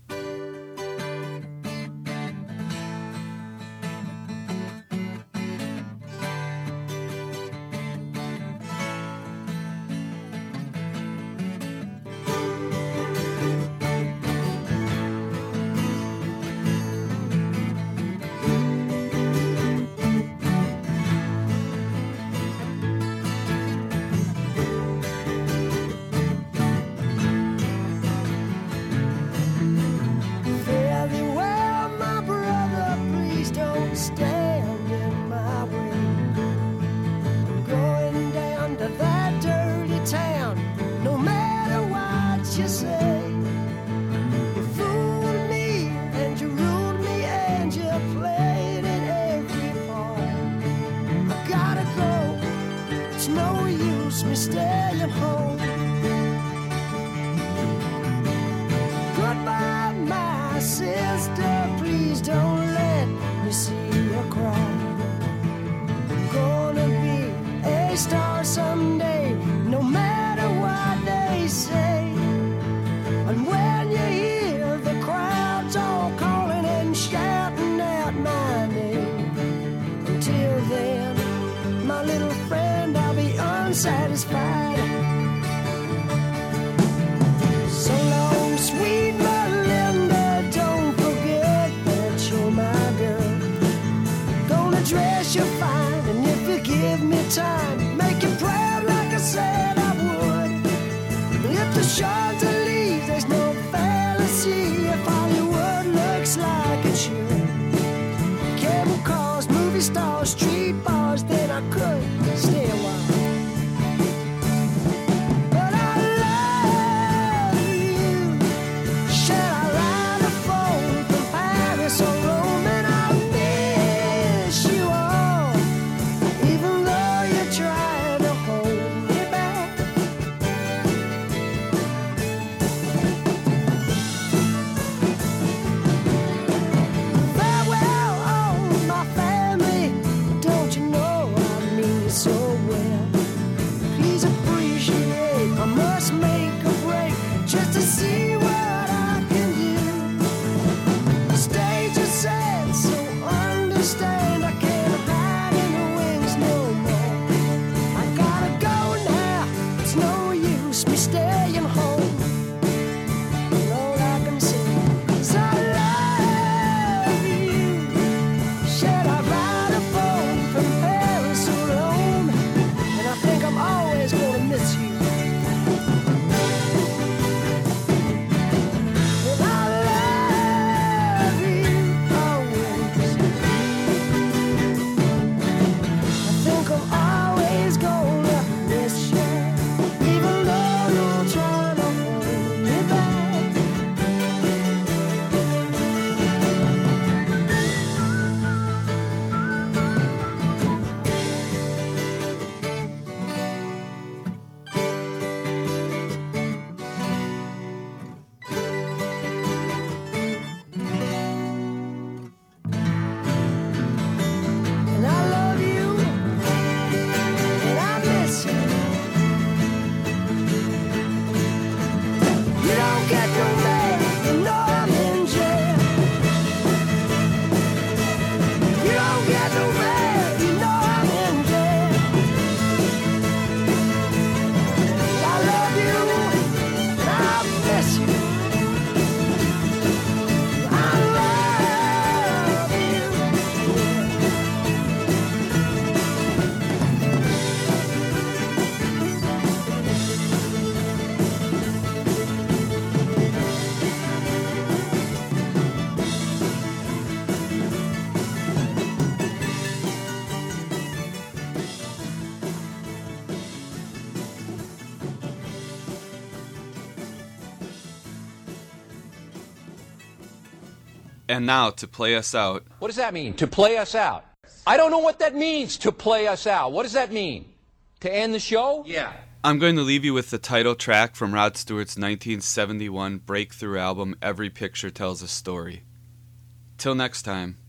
And now, to play us out... What does that mean, to play us out? I don't know what that means, to play us out. What does that mean? To end the show? Yeah. I'm going to leave you with the title track from Rod Stewart's nineteen seventy-one breakthrough album, Every Picture Tells a Story. Till next time.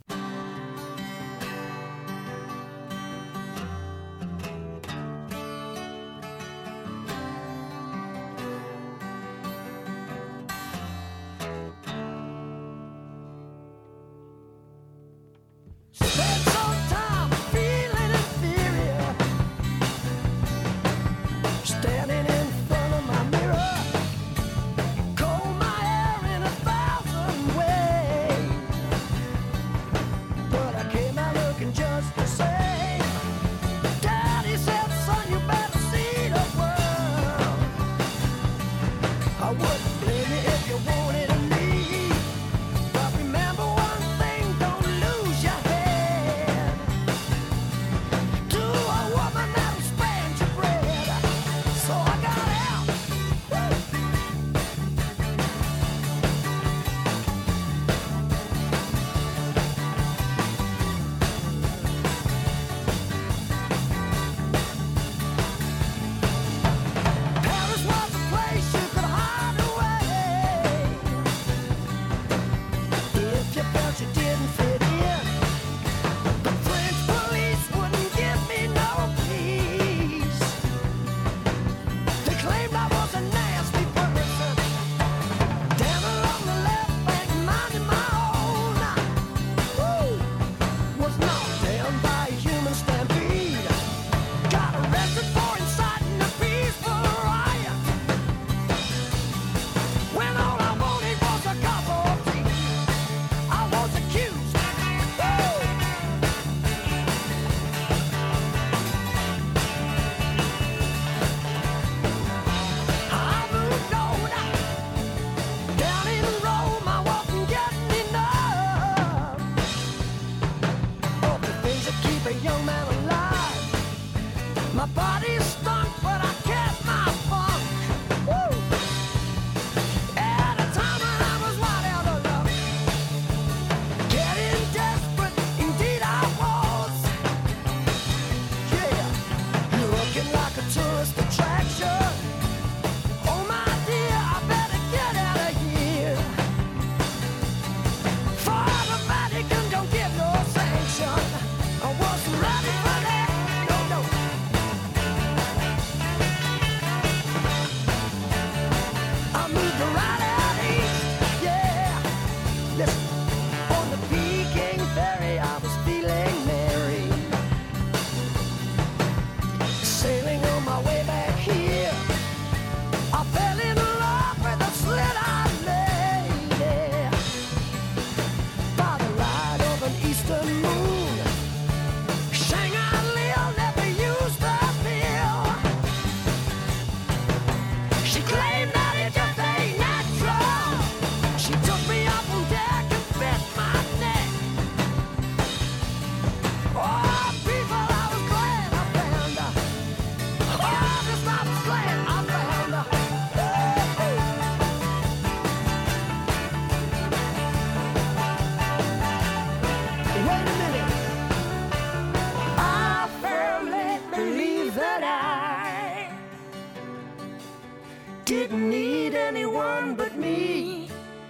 Didn't need anyone but me.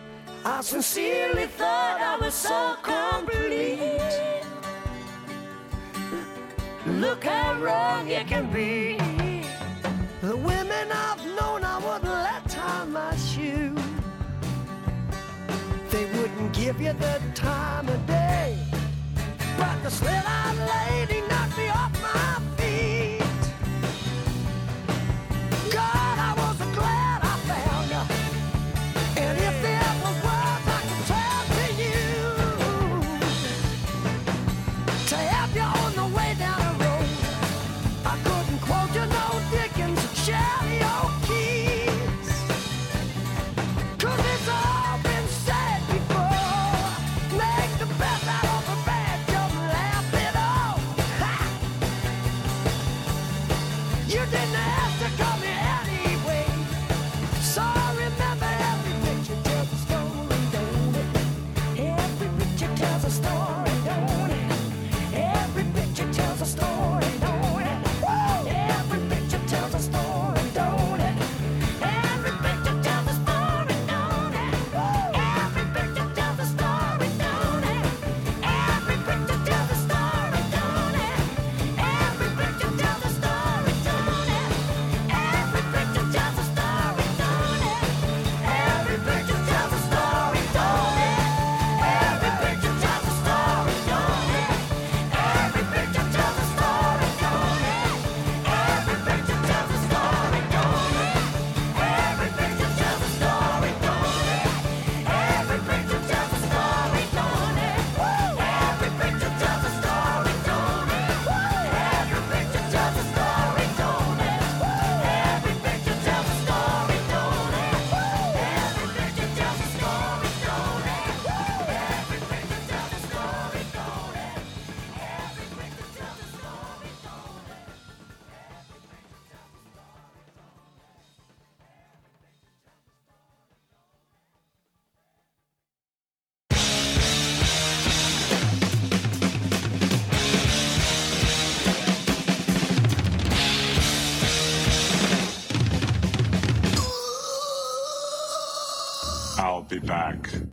I sincerely thought I was so complete. Look how wrong you can be. The women I've known I wouldn't let tie my shoe. They wouldn't give you the time of day. But the slit-eyed lady knocked me off my feet. God, I was glad I found her. And if there was words I could tell to you, to help you on the way down the road, I couldn't quote you no Dickens or Charlie O'Keefe. 'Cause it's all been said before. Make the best out of a bad joke, laugh it off. be back.